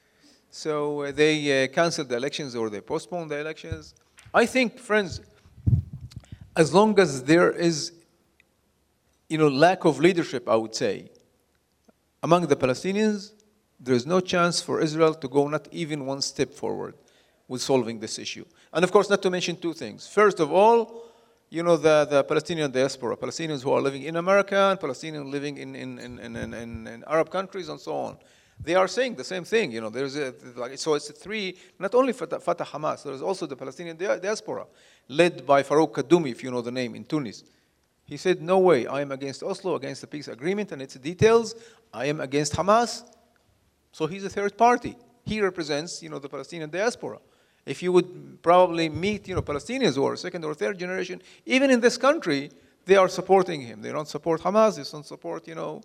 So uh, they uh, canceled the elections or they postponed the elections. I think, friends, as long as there is, you know, lack of leadership, I would say, among the Palestinians, there is no chance for Israel to go not even one step forward with solving this issue. And of course, not to mention two things. First of all, you know, the, the Palestinian diaspora, Palestinians who are living in America and Palestinians living in, in, in, in, in, in Arab countries and so on. They are saying the same thing, you know, there's a, like, so it's a three, not only Fatah, Fatah Hamas, there's also the Palestinian diaspora, led by Farouk Kaddoumi, if you know the name, in Tunis. He said, no way, I am against Oslo, against the peace agreement and its details, I am against Hamas. So he's a third party. He represents, you know, the Palestinian diaspora. If you would probably meet, you know, Palestinians who are second or third generation, even in this country, they are supporting him. They don't support Hamas, they don't support, you know.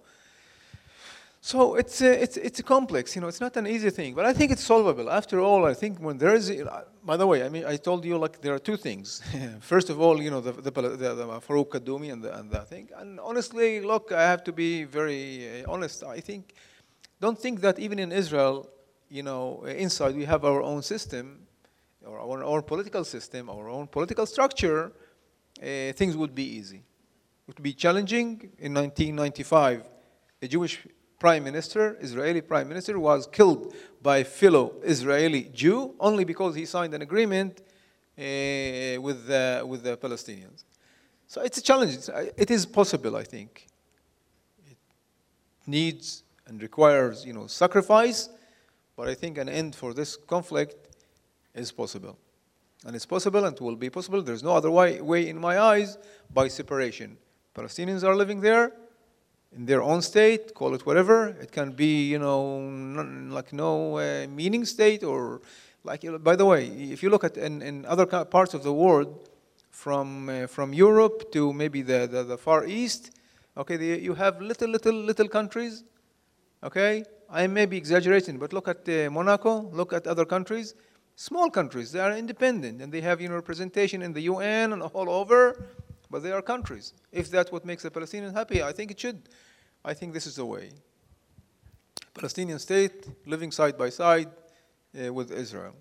So it's a, it's, it's a complex, you know, it's not an easy thing, but I think it's solvable. After all, I think when there is, by the way, I mean, I told you, like, there are two things. First of all, you know, the, the, the, the Farouk Kaddoumi and the, and the thing. And honestly, look, I have to be very honest. I think, don't think that even in Israel, you know, inside we have our own system, or our own political system, our own political structure, uh, things would be easy. It would be challenging. In nineteen ninety-five, a Jewish prime minister, Israeli prime minister, was killed by a fellow Israeli Jew only because he signed an agreement uh, with, the, with the Palestinians. So it's a challenge. It's, it is possible, I think. It needs and requires, you know, sacrifice, but I think an end for this conflict is possible. And it's possible and will be possible. There's no other way, way in my eyes by separation. Palestinians are living there in their own state, call it whatever. It can be, you know, non, like no uh, meaning state or like, you know, by the way, if you look at in, in other parts of the world, from uh, from Europe to maybe the, the, the Far East, okay, the, you have little, little, little countries, okay? I may be exaggerating, but look at uh, Monaco, look at other countries. Small countries, they are independent and they have, you know, representation in the U N and all over, but they are countries. If that's what makes the Palestinians happy, I think it should. I think this is the way. Palestinian state living side by side uh, with Israel.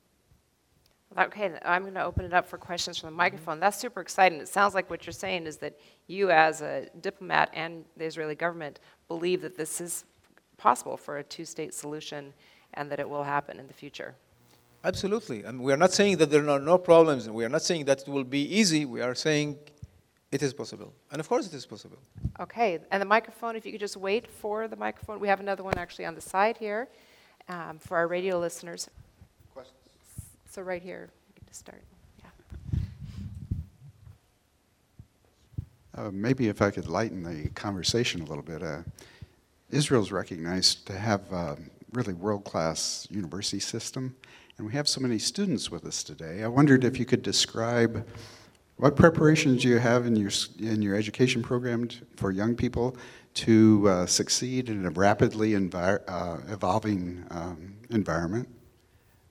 Okay, I'm going to open it up for questions from the microphone. That's super exciting. It sounds like what you're saying is that you as a diplomat and the Israeli government believe that this is possible for a two-state solution and that it will happen in the future. Absolutely. And we are not saying that there are no problems, and we are not saying that it will be easy. We are saying it is possible. And of course it is possible. Okay, and the microphone, if you could just wait for the microphone. We have another one actually on the side here um, for our radio listeners. Questions? So right here, you can just start. Yeah. Uh, maybe if I could lighten the conversation a little bit. Uh, Israel's recognized to have a really world-class university system. And we have so many students with us today. I wondered if you could describe what preparations you have in your in your education program t- for young people to uh, succeed in a rapidly envi- uh, evolving um, environment.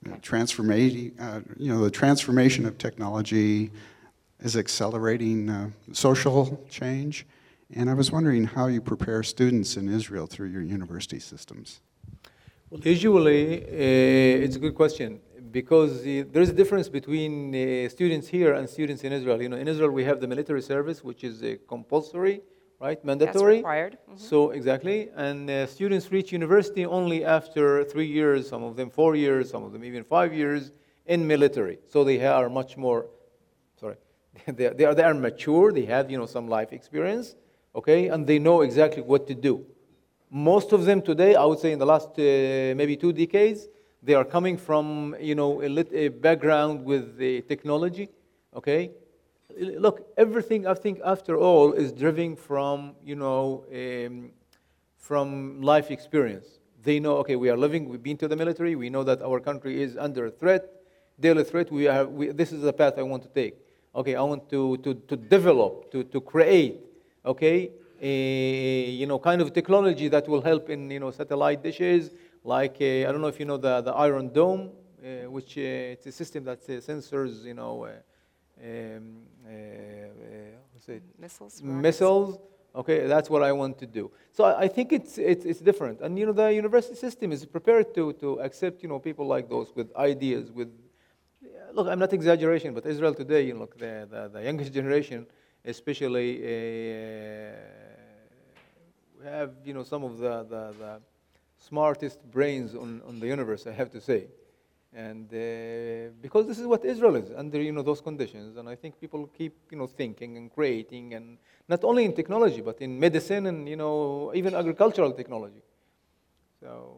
uh, transformati- uh, you know, the transformation of technology is accelerating uh, social change. And I was wondering how you prepare students in Israel through your university systems. Well, usually, uh, it's a good question because uh, there is a difference between uh, students here and students in Israel. You know, in Israel we have the military service, which is uh, compulsory, right, mandatory. That's required. Mm-hmm. So exactly, and uh, students reach university only after three years, some of them four years, some of them even five years in military. So they are much more, sorry, they are, they are, they are mature. They have, you know, some life experience, okay, and they know exactly what to do. Most of them today, I would say in the last uh, maybe two decades, they are coming from, you know, a, lit- a background with the technology, okay? Look, everything, I think, after all, is driven from, you know, um, from life experience. They know, okay, we are living, we've been to the military, we know that our country is under threat, daily threat, we are, we, this is the path I want to take. Okay, I want to, to, to develop, to, to create, okay, a, you know, kind of technology that will help in, you know, satellite dishes, like, uh, I don't know if you know the, the Iron Dome, uh, which uh, it's a system that uh, sensors, you know, uh, um, uh, uh, what's it? Missiles? Missiles. Okay, that's what I want to do. So I, I think it's, it's, it's different. And, you know, the university system is prepared to, to accept, you know, people like those with ideas, with, look, I'm not exaggeration, but Israel today, you know, look, the, the, the youngest generation, especially, uh, we have, you know, some of the, the, the smartest brains on, on the universe, I have to say. And uh, because this is what Israel is, under, you know, those conditions. And I think people keep, you know, thinking and creating, and not only in technology, but in medicine and, you know, even agricultural technology. So...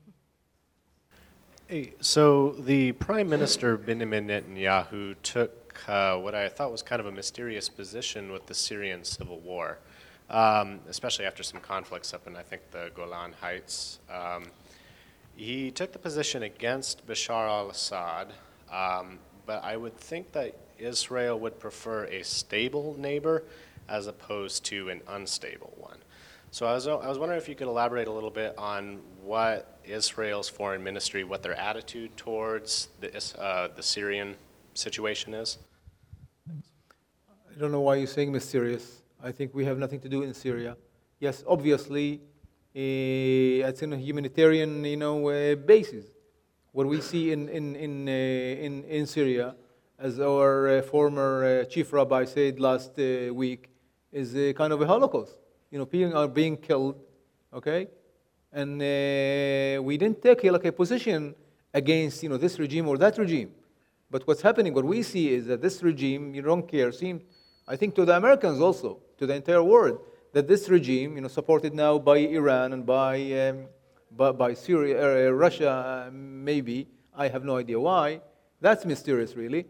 Hey, so the Prime Minister Benjamin Netanyahu took uh, what I thought was kind of a mysterious position with the Syrian civil war, um, especially after some conflicts up in, I think, the Golan Heights. Um, he took the position against Bashar al-Assad, um, but I would think that Israel would prefer a stable neighbor as opposed to an unstable one. So I was, I was wondering if you could elaborate a little bit on what Israel's foreign ministry, what their attitude towards the, uh, the Syrian situation is. I don't know why you're saying mysterious. I think we have nothing to do in Syria. Yes, obviously, uh, it's in a humanitarian, you know, uh, basis. What we see in in in uh, in, in Syria, as our uh, former uh, chief rabbi said last uh, week, is a kind of a Holocaust. You know, people are being killed, okay, and uh, we didn't take like a position against, you know, this regime or that regime. But what's happening, what we see is that this regime, you don't care, seem, I think to the Americans also, to the entire world, that this regime, you know, supported now by Iran and by, um, by, by Syria, uh, Russia, uh, maybe, I have no idea why, that's mysterious really,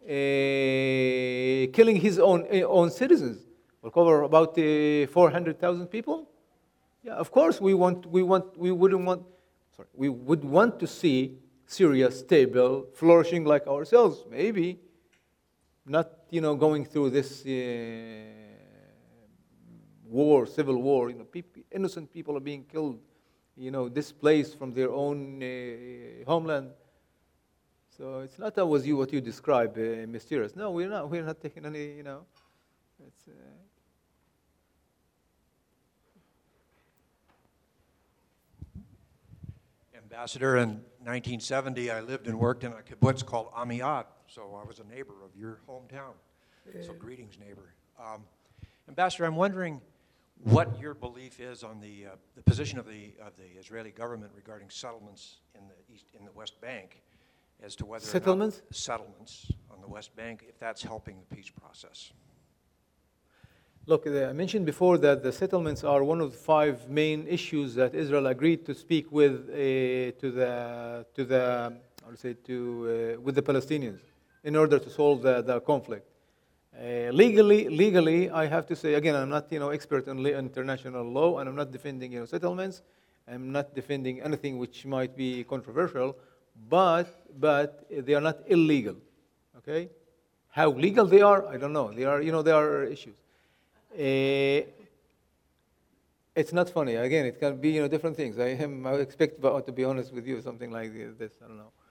uh, killing his own, uh, own citizens. We'll cover about uh, four hundred thousand people. Yeah, of course we want, we want, we wouldn't want, sorry, we would want to see Syria stable, flourishing like ourselves, maybe, not, you know, going through this uh, war, civil war. You know, people, innocent people are being killed, you know, displaced from their own uh, homeland. So it's not always you what you describe uh, mysterious. No, we're not. We're not taking any, you know. It's, uh, Ambassador, in nineteen seventy, I lived and worked in a kibbutz called Amiat, so I was a neighbor of your hometown. Yeah. So greetings, neighbor. Um, Ambassador, I'm wondering what your belief is on the uh, the position of the of the Israeli government regarding settlements in the east in the West Bank, as to whether settlements or not settlements on the West Bank, if that's helping the peace process. Look, I mentioned before that the settlements are one of the five main issues that Israel agreed to speak with uh, to the to the I would say to uh, with the Palestinians in order to solve the, the conflict. Uh, legally, legally, I have to say again, I'm not, you know, expert in international law, and I'm not defending, you know, settlements. I'm not defending anything which might be controversial, but but they are not illegal. Okay, how legal they are, I don't know. They are, you know, there are issues. Uh, it's not funny. Again, it can be, you know, different things. I am. I expect, to be honest with you, something like this. I don't know.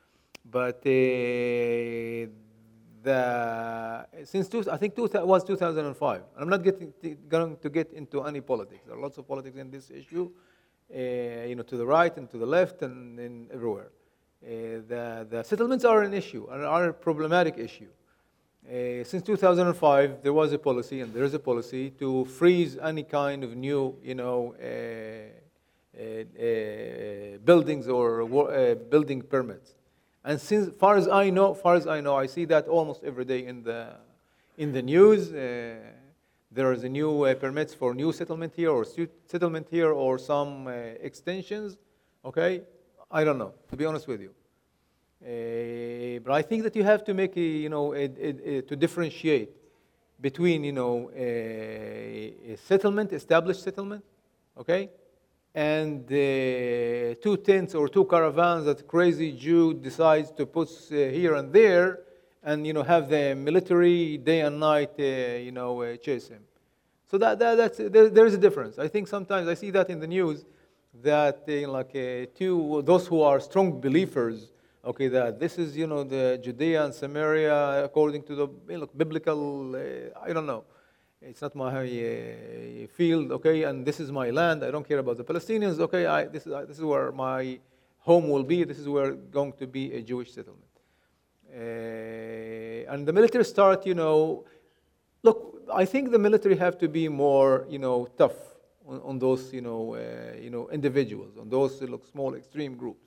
But uh, the since two, I think two, was two thousand five. I'm not getting going to get into any politics. There are lots of politics in this issue, uh, you know, to the right and to the left and, and everywhere. Uh, the, the settlements are an issue, are, are a problematic issue. Uh, since two thousand five, there was a policy, and there is a policy to freeze any kind of new, you know, uh, uh, uh, buildings or uh, building permits. And since, far as I know, far as I know, I see that almost every day in the in the news. Uh, there is a new uh, permits for new settlement here, or settlement here, or some uh, extensions. Okay, I don't know, to be honest with you. Uh, but I think that you have to make a, you know, a, a, a, to differentiate between, you know, a, a settlement, established settlement, okay, and uh, two tents or two caravans that a crazy Jew decides to put uh, here and there, and, you know, have the military day and night, uh, you know, uh, chase him. So that, that that's there, there is a difference. I think sometimes I see that in the news that uh, you know, like uh, two those who are strong believers. Okay, that this is, you know, the Judea and Samaria according to the, you know, biblical, uh, I don't know. It's not my uh, field, okay, and this is my land. I don't care about the Palestinians, okay, I, this, is, uh, this is where my home will be. This is where going to be a Jewish settlement. Uh, and the military start, you know, look, I think the military have to be more, you know, tough on, on those, you know, uh, you know, individuals, on those look, small extreme groups.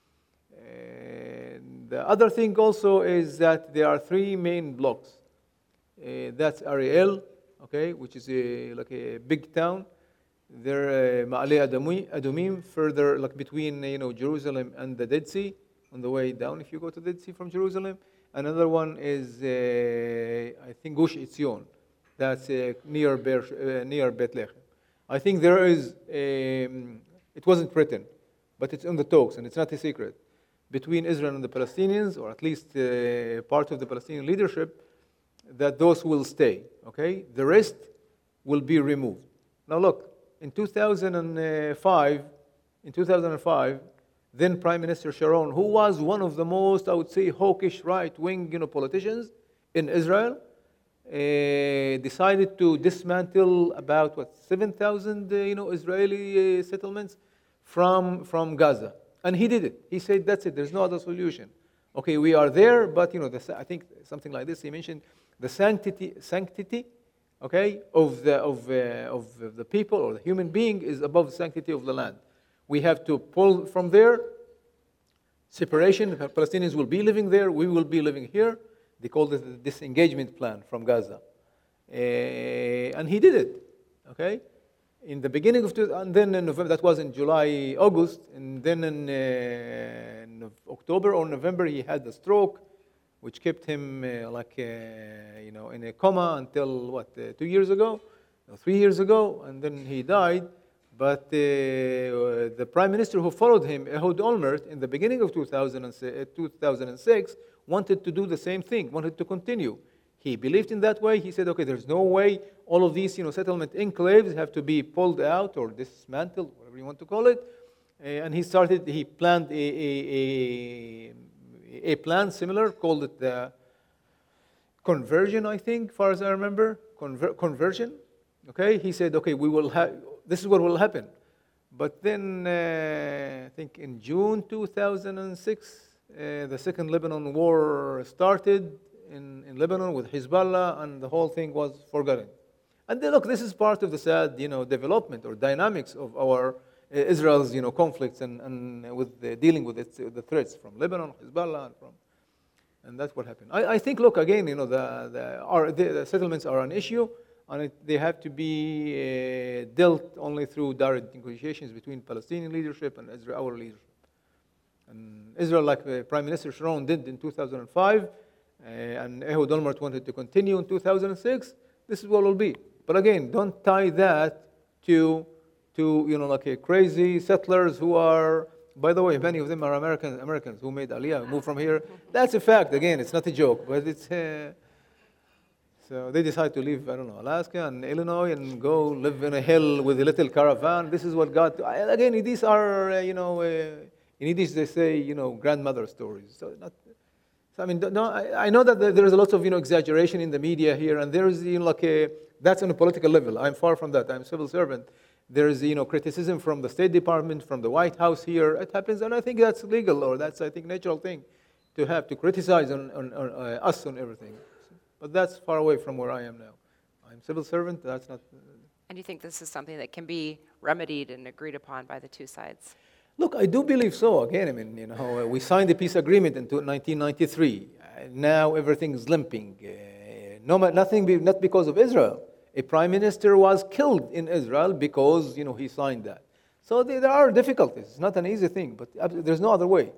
And the other thing also is that there are three main blocks. Uh, that's Ariel, okay, which is a, like a big town. There, uh, Ma'ale Adumim, further like between, you know, Jerusalem and the Dead Sea, on the way down if you go to the Dead Sea from Jerusalem. Another one is, uh, I think, Gush Etzion. That's uh, near, Ber, uh, near Bethlehem. I think there is, um, it wasn't written, but it's in the talks, and it's not a secret, between Israel and the Palestinians, or at least uh, part of the Palestinian leadership, that those will stay, okay? The rest will be removed. Now look, in two thousand five, in two thousand five, then Prime Minister Sharon, who was one of the most, I would say, hawkish right-wing, you know, politicians in Israel, uh, decided to dismantle about, what, seven thousand, uh, you know, Israeli uh, settlements from, from Gaza. And he did it. He said, that's it, there's no other solution. Okay, we are there, but, you know, the, I think something like this, he mentioned the sanctity, sanctity okay, of the, of, uh, of the people or the human being is above the sanctity of the land. We have to pull from there, separation, the Palestinians will be living there, we will be living here. They called it the disengagement plan from Gaza. Uh, and he did it, okay? In the beginning of, two, and then in November, that was in July, August, and then in, uh, in October or November, he had the stroke, which kept him uh, like, uh, you know, in a coma until, what, uh, two years ago, no, three years ago, and then he died. But uh, the prime minister who followed him, Ehud Olmert, in the beginning of two thousand six, wanted to do the same thing, wanted to continue. He believed in that way. He said, okay, there's no way all of these, you know, settlement enclaves have to be pulled out or dismantled, whatever you want to call it. Uh, and he started, he planned a, a, a, a plan similar, called it the conversion, I think, far as I remember, Conver- conversion. Okay, he said, okay, we will have, this is what will happen. But then, uh, I think in June two thousand six, uh, the Second Lebanon War started. In, in Lebanon with Hezbollah, and the whole thing was forgotten. And then, look, this is part of the sad, you know, development or dynamics of our uh, Israel's, you know, conflicts and, and with the, dealing with its, uh, the threats from Lebanon, Hezbollah, and from, and that's what happened. I, I think, look, again, you know, the the, our, the, the settlements are an issue, and it, they have to be uh, dealt only through direct negotiations between Palestinian leadership and Israel, our leadership. And Israel, like uh, Prime Minister Sharon did in two thousand five. Uh, and Ehud Olmert wanted to continue in two thousand six, this is what it will be. But again, don't tie that to, to you know, like a crazy settlers who are, by the way, many of them are Americans, Americans who made Aliyah, moved from here. That's a fact, again, it's not a joke, but it's, uh, so they decide to leave, I don't know, Alaska and Illinois and go live in a hill with a little caravan. This is what God, again, these are, uh, you know, uh, In Yiddish, they say, you know, grandmother stories. So, not, so I mean, no, I, I know that there is a lot of, you know, exaggeration in the media here, and there is, you know, like a, that's on a political level. I'm far from that. I'm a civil servant. There is, you know, criticism from the State Department, from the White House here. It happens, and I think that's legal, or that's, I think, natural thing to have, to criticize on, on, on uh, us on everything. But that's far away from where I am now. I'm a civil servant. That's not... Uh, And you think this is something that can be remedied and agreed upon by the two sides? Look, I do believe so. Again, I mean, you know, we signed the peace agreement in nineteen ninety-three. Uh, now everything's limping. Uh, no, nothing, be, not because of Israel. A prime minister was killed in Israel because, you know, he signed that. So there are difficulties. It's not an easy thing, but there's no other way.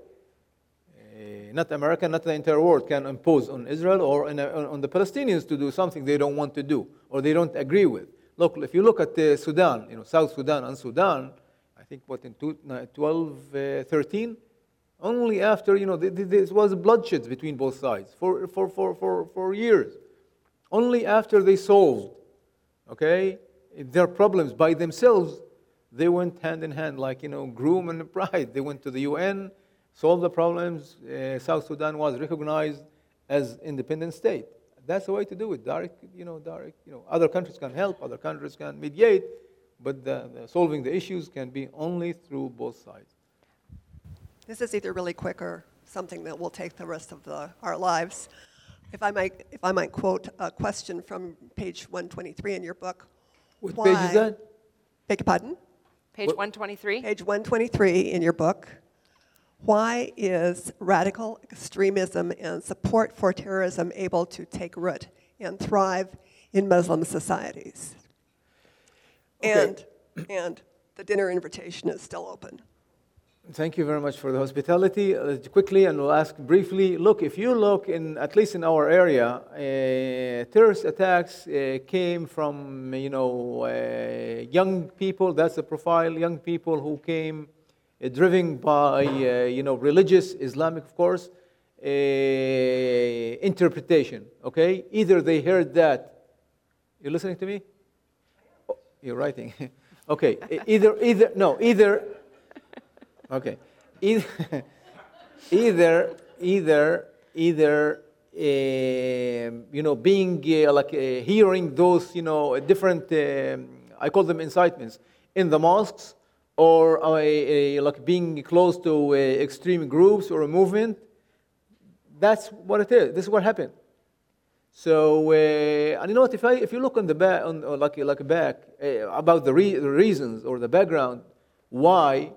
Uh, not America, not the entire world can impose on Israel or on, on the Palestinians to do something they don't want to do or they don't agree with. Look, if you look at uh, Sudan, you know, South Sudan and Sudan, I think what in twelve, thirteen, only after, you know, there was bloodshed between both sides for, for, for, for, for years. Only after they solved, okay, their problems by themselves, they went hand in hand, like, you know, groom and bride. They went to the U N, solved the problems. Uh, South Sudan was recognized as independent state. That's the way to do it. Direct, you know, direct, you know, other countries can help, other countries can mediate, but the, the solving the issues can be only through both sides. This is either really quick or something that will take the rest of the, our lives. If I might, if I might quote a question from page one twenty-three in your book. What why, page is that? Beg your pardon? Page What? one twenty-three? Page one twenty-three in your book. Why is radical extremism and support for terrorism able to take root and thrive in Muslim societies? Okay. And, and the dinner invitation is still open. Thank you very much for the hospitality. Uh, quickly, and we'll ask briefly, look, if you look, in at least in our area, uh, terrorist attacks uh, came from, you know, uh, young people, that's the profile, young people who came uh, driven by, uh, you know, religious, Islamic, of course, uh, interpretation, okay? Either they heard that, you're listening to me? Oh, you're writing. Okay, either, either, no, either, okay, either, either, either, either, uh, you know, being uh, like uh, hearing those, you know, different, um, I call them incitements in the mosques, or uh, uh, like being close to uh, extreme groups or a movement. That's what it is. This is what happened. So, uh, and you know what? If I, if you look on the back, on or like like back uh, about the, re- the reasons or the background why.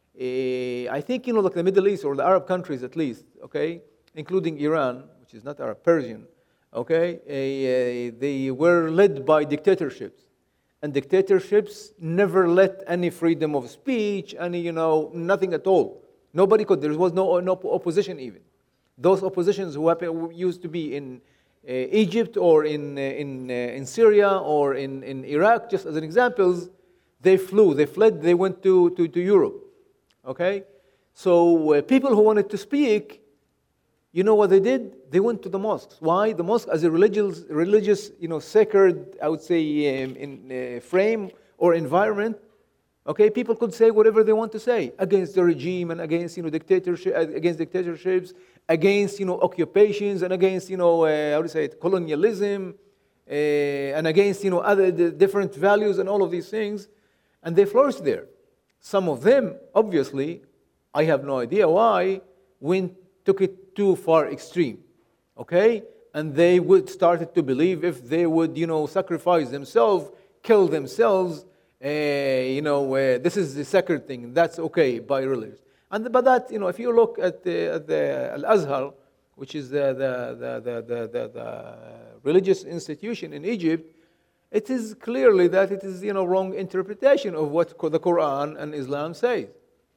Uh, I think, you know, like the Middle East or the Arab countries at least, okay, including Iran, which is not Arab, Persian, okay, uh, uh, they were led by dictatorships. And dictatorships never let any freedom of speech, any, you know, nothing at all. Nobody could, there was no, no opposition even. Those oppositions who happen, used to be in uh, Egypt or in, uh, in, uh, in Syria or in, in Iraq, just as an example, they flew, they fled, they went to, to, to Europe. Okay, so uh, people who wanted to speak, you know what they did? They went to the mosques. Why? The mosque as a religious, religious, you know, sacred, I would say, um, in uh, frame or environment. Okay, people could say whatever they want to say against the regime and against, you know, dictatorship, against dictatorships, against, you know, occupations and against, you know, uh, how do you say it, colonialism, uh, and against, you know, other the different values and all of these things, and they flourished there. Some of them, obviously, I have no idea why, went, took it too far extreme, okay? And they would started to believe if they would, you know, sacrifice themselves, kill themselves, uh, you know, uh, this is the sacred thing, that's okay by religion. And but that, you know, if you look at the, at the Al-Azhar, which is the, the, the, the, the, the, the religious institution in Egypt, it is clearly that it is, you know, wrong interpretation of what the Quran and Islam says.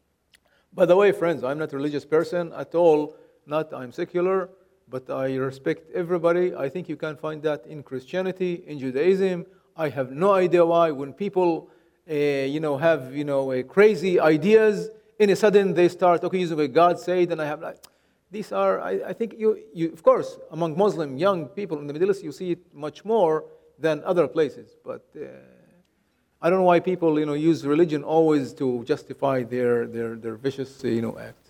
By the way, friends, I'm not a religious person at all. Not I'm secular, but I respect everybody. I think you can find that in Christianity, in Judaism. I have no idea why when people, uh, you know, have, you know, uh, crazy ideas, in a sudden they start, okay, using what God said, and I have like, these are, I, I think you, you, of course, among Muslim young people in the Middle East, you see it much more than other places. But uh, I don't know why people, you know, use religion always to justify their, their, their vicious, you know, act.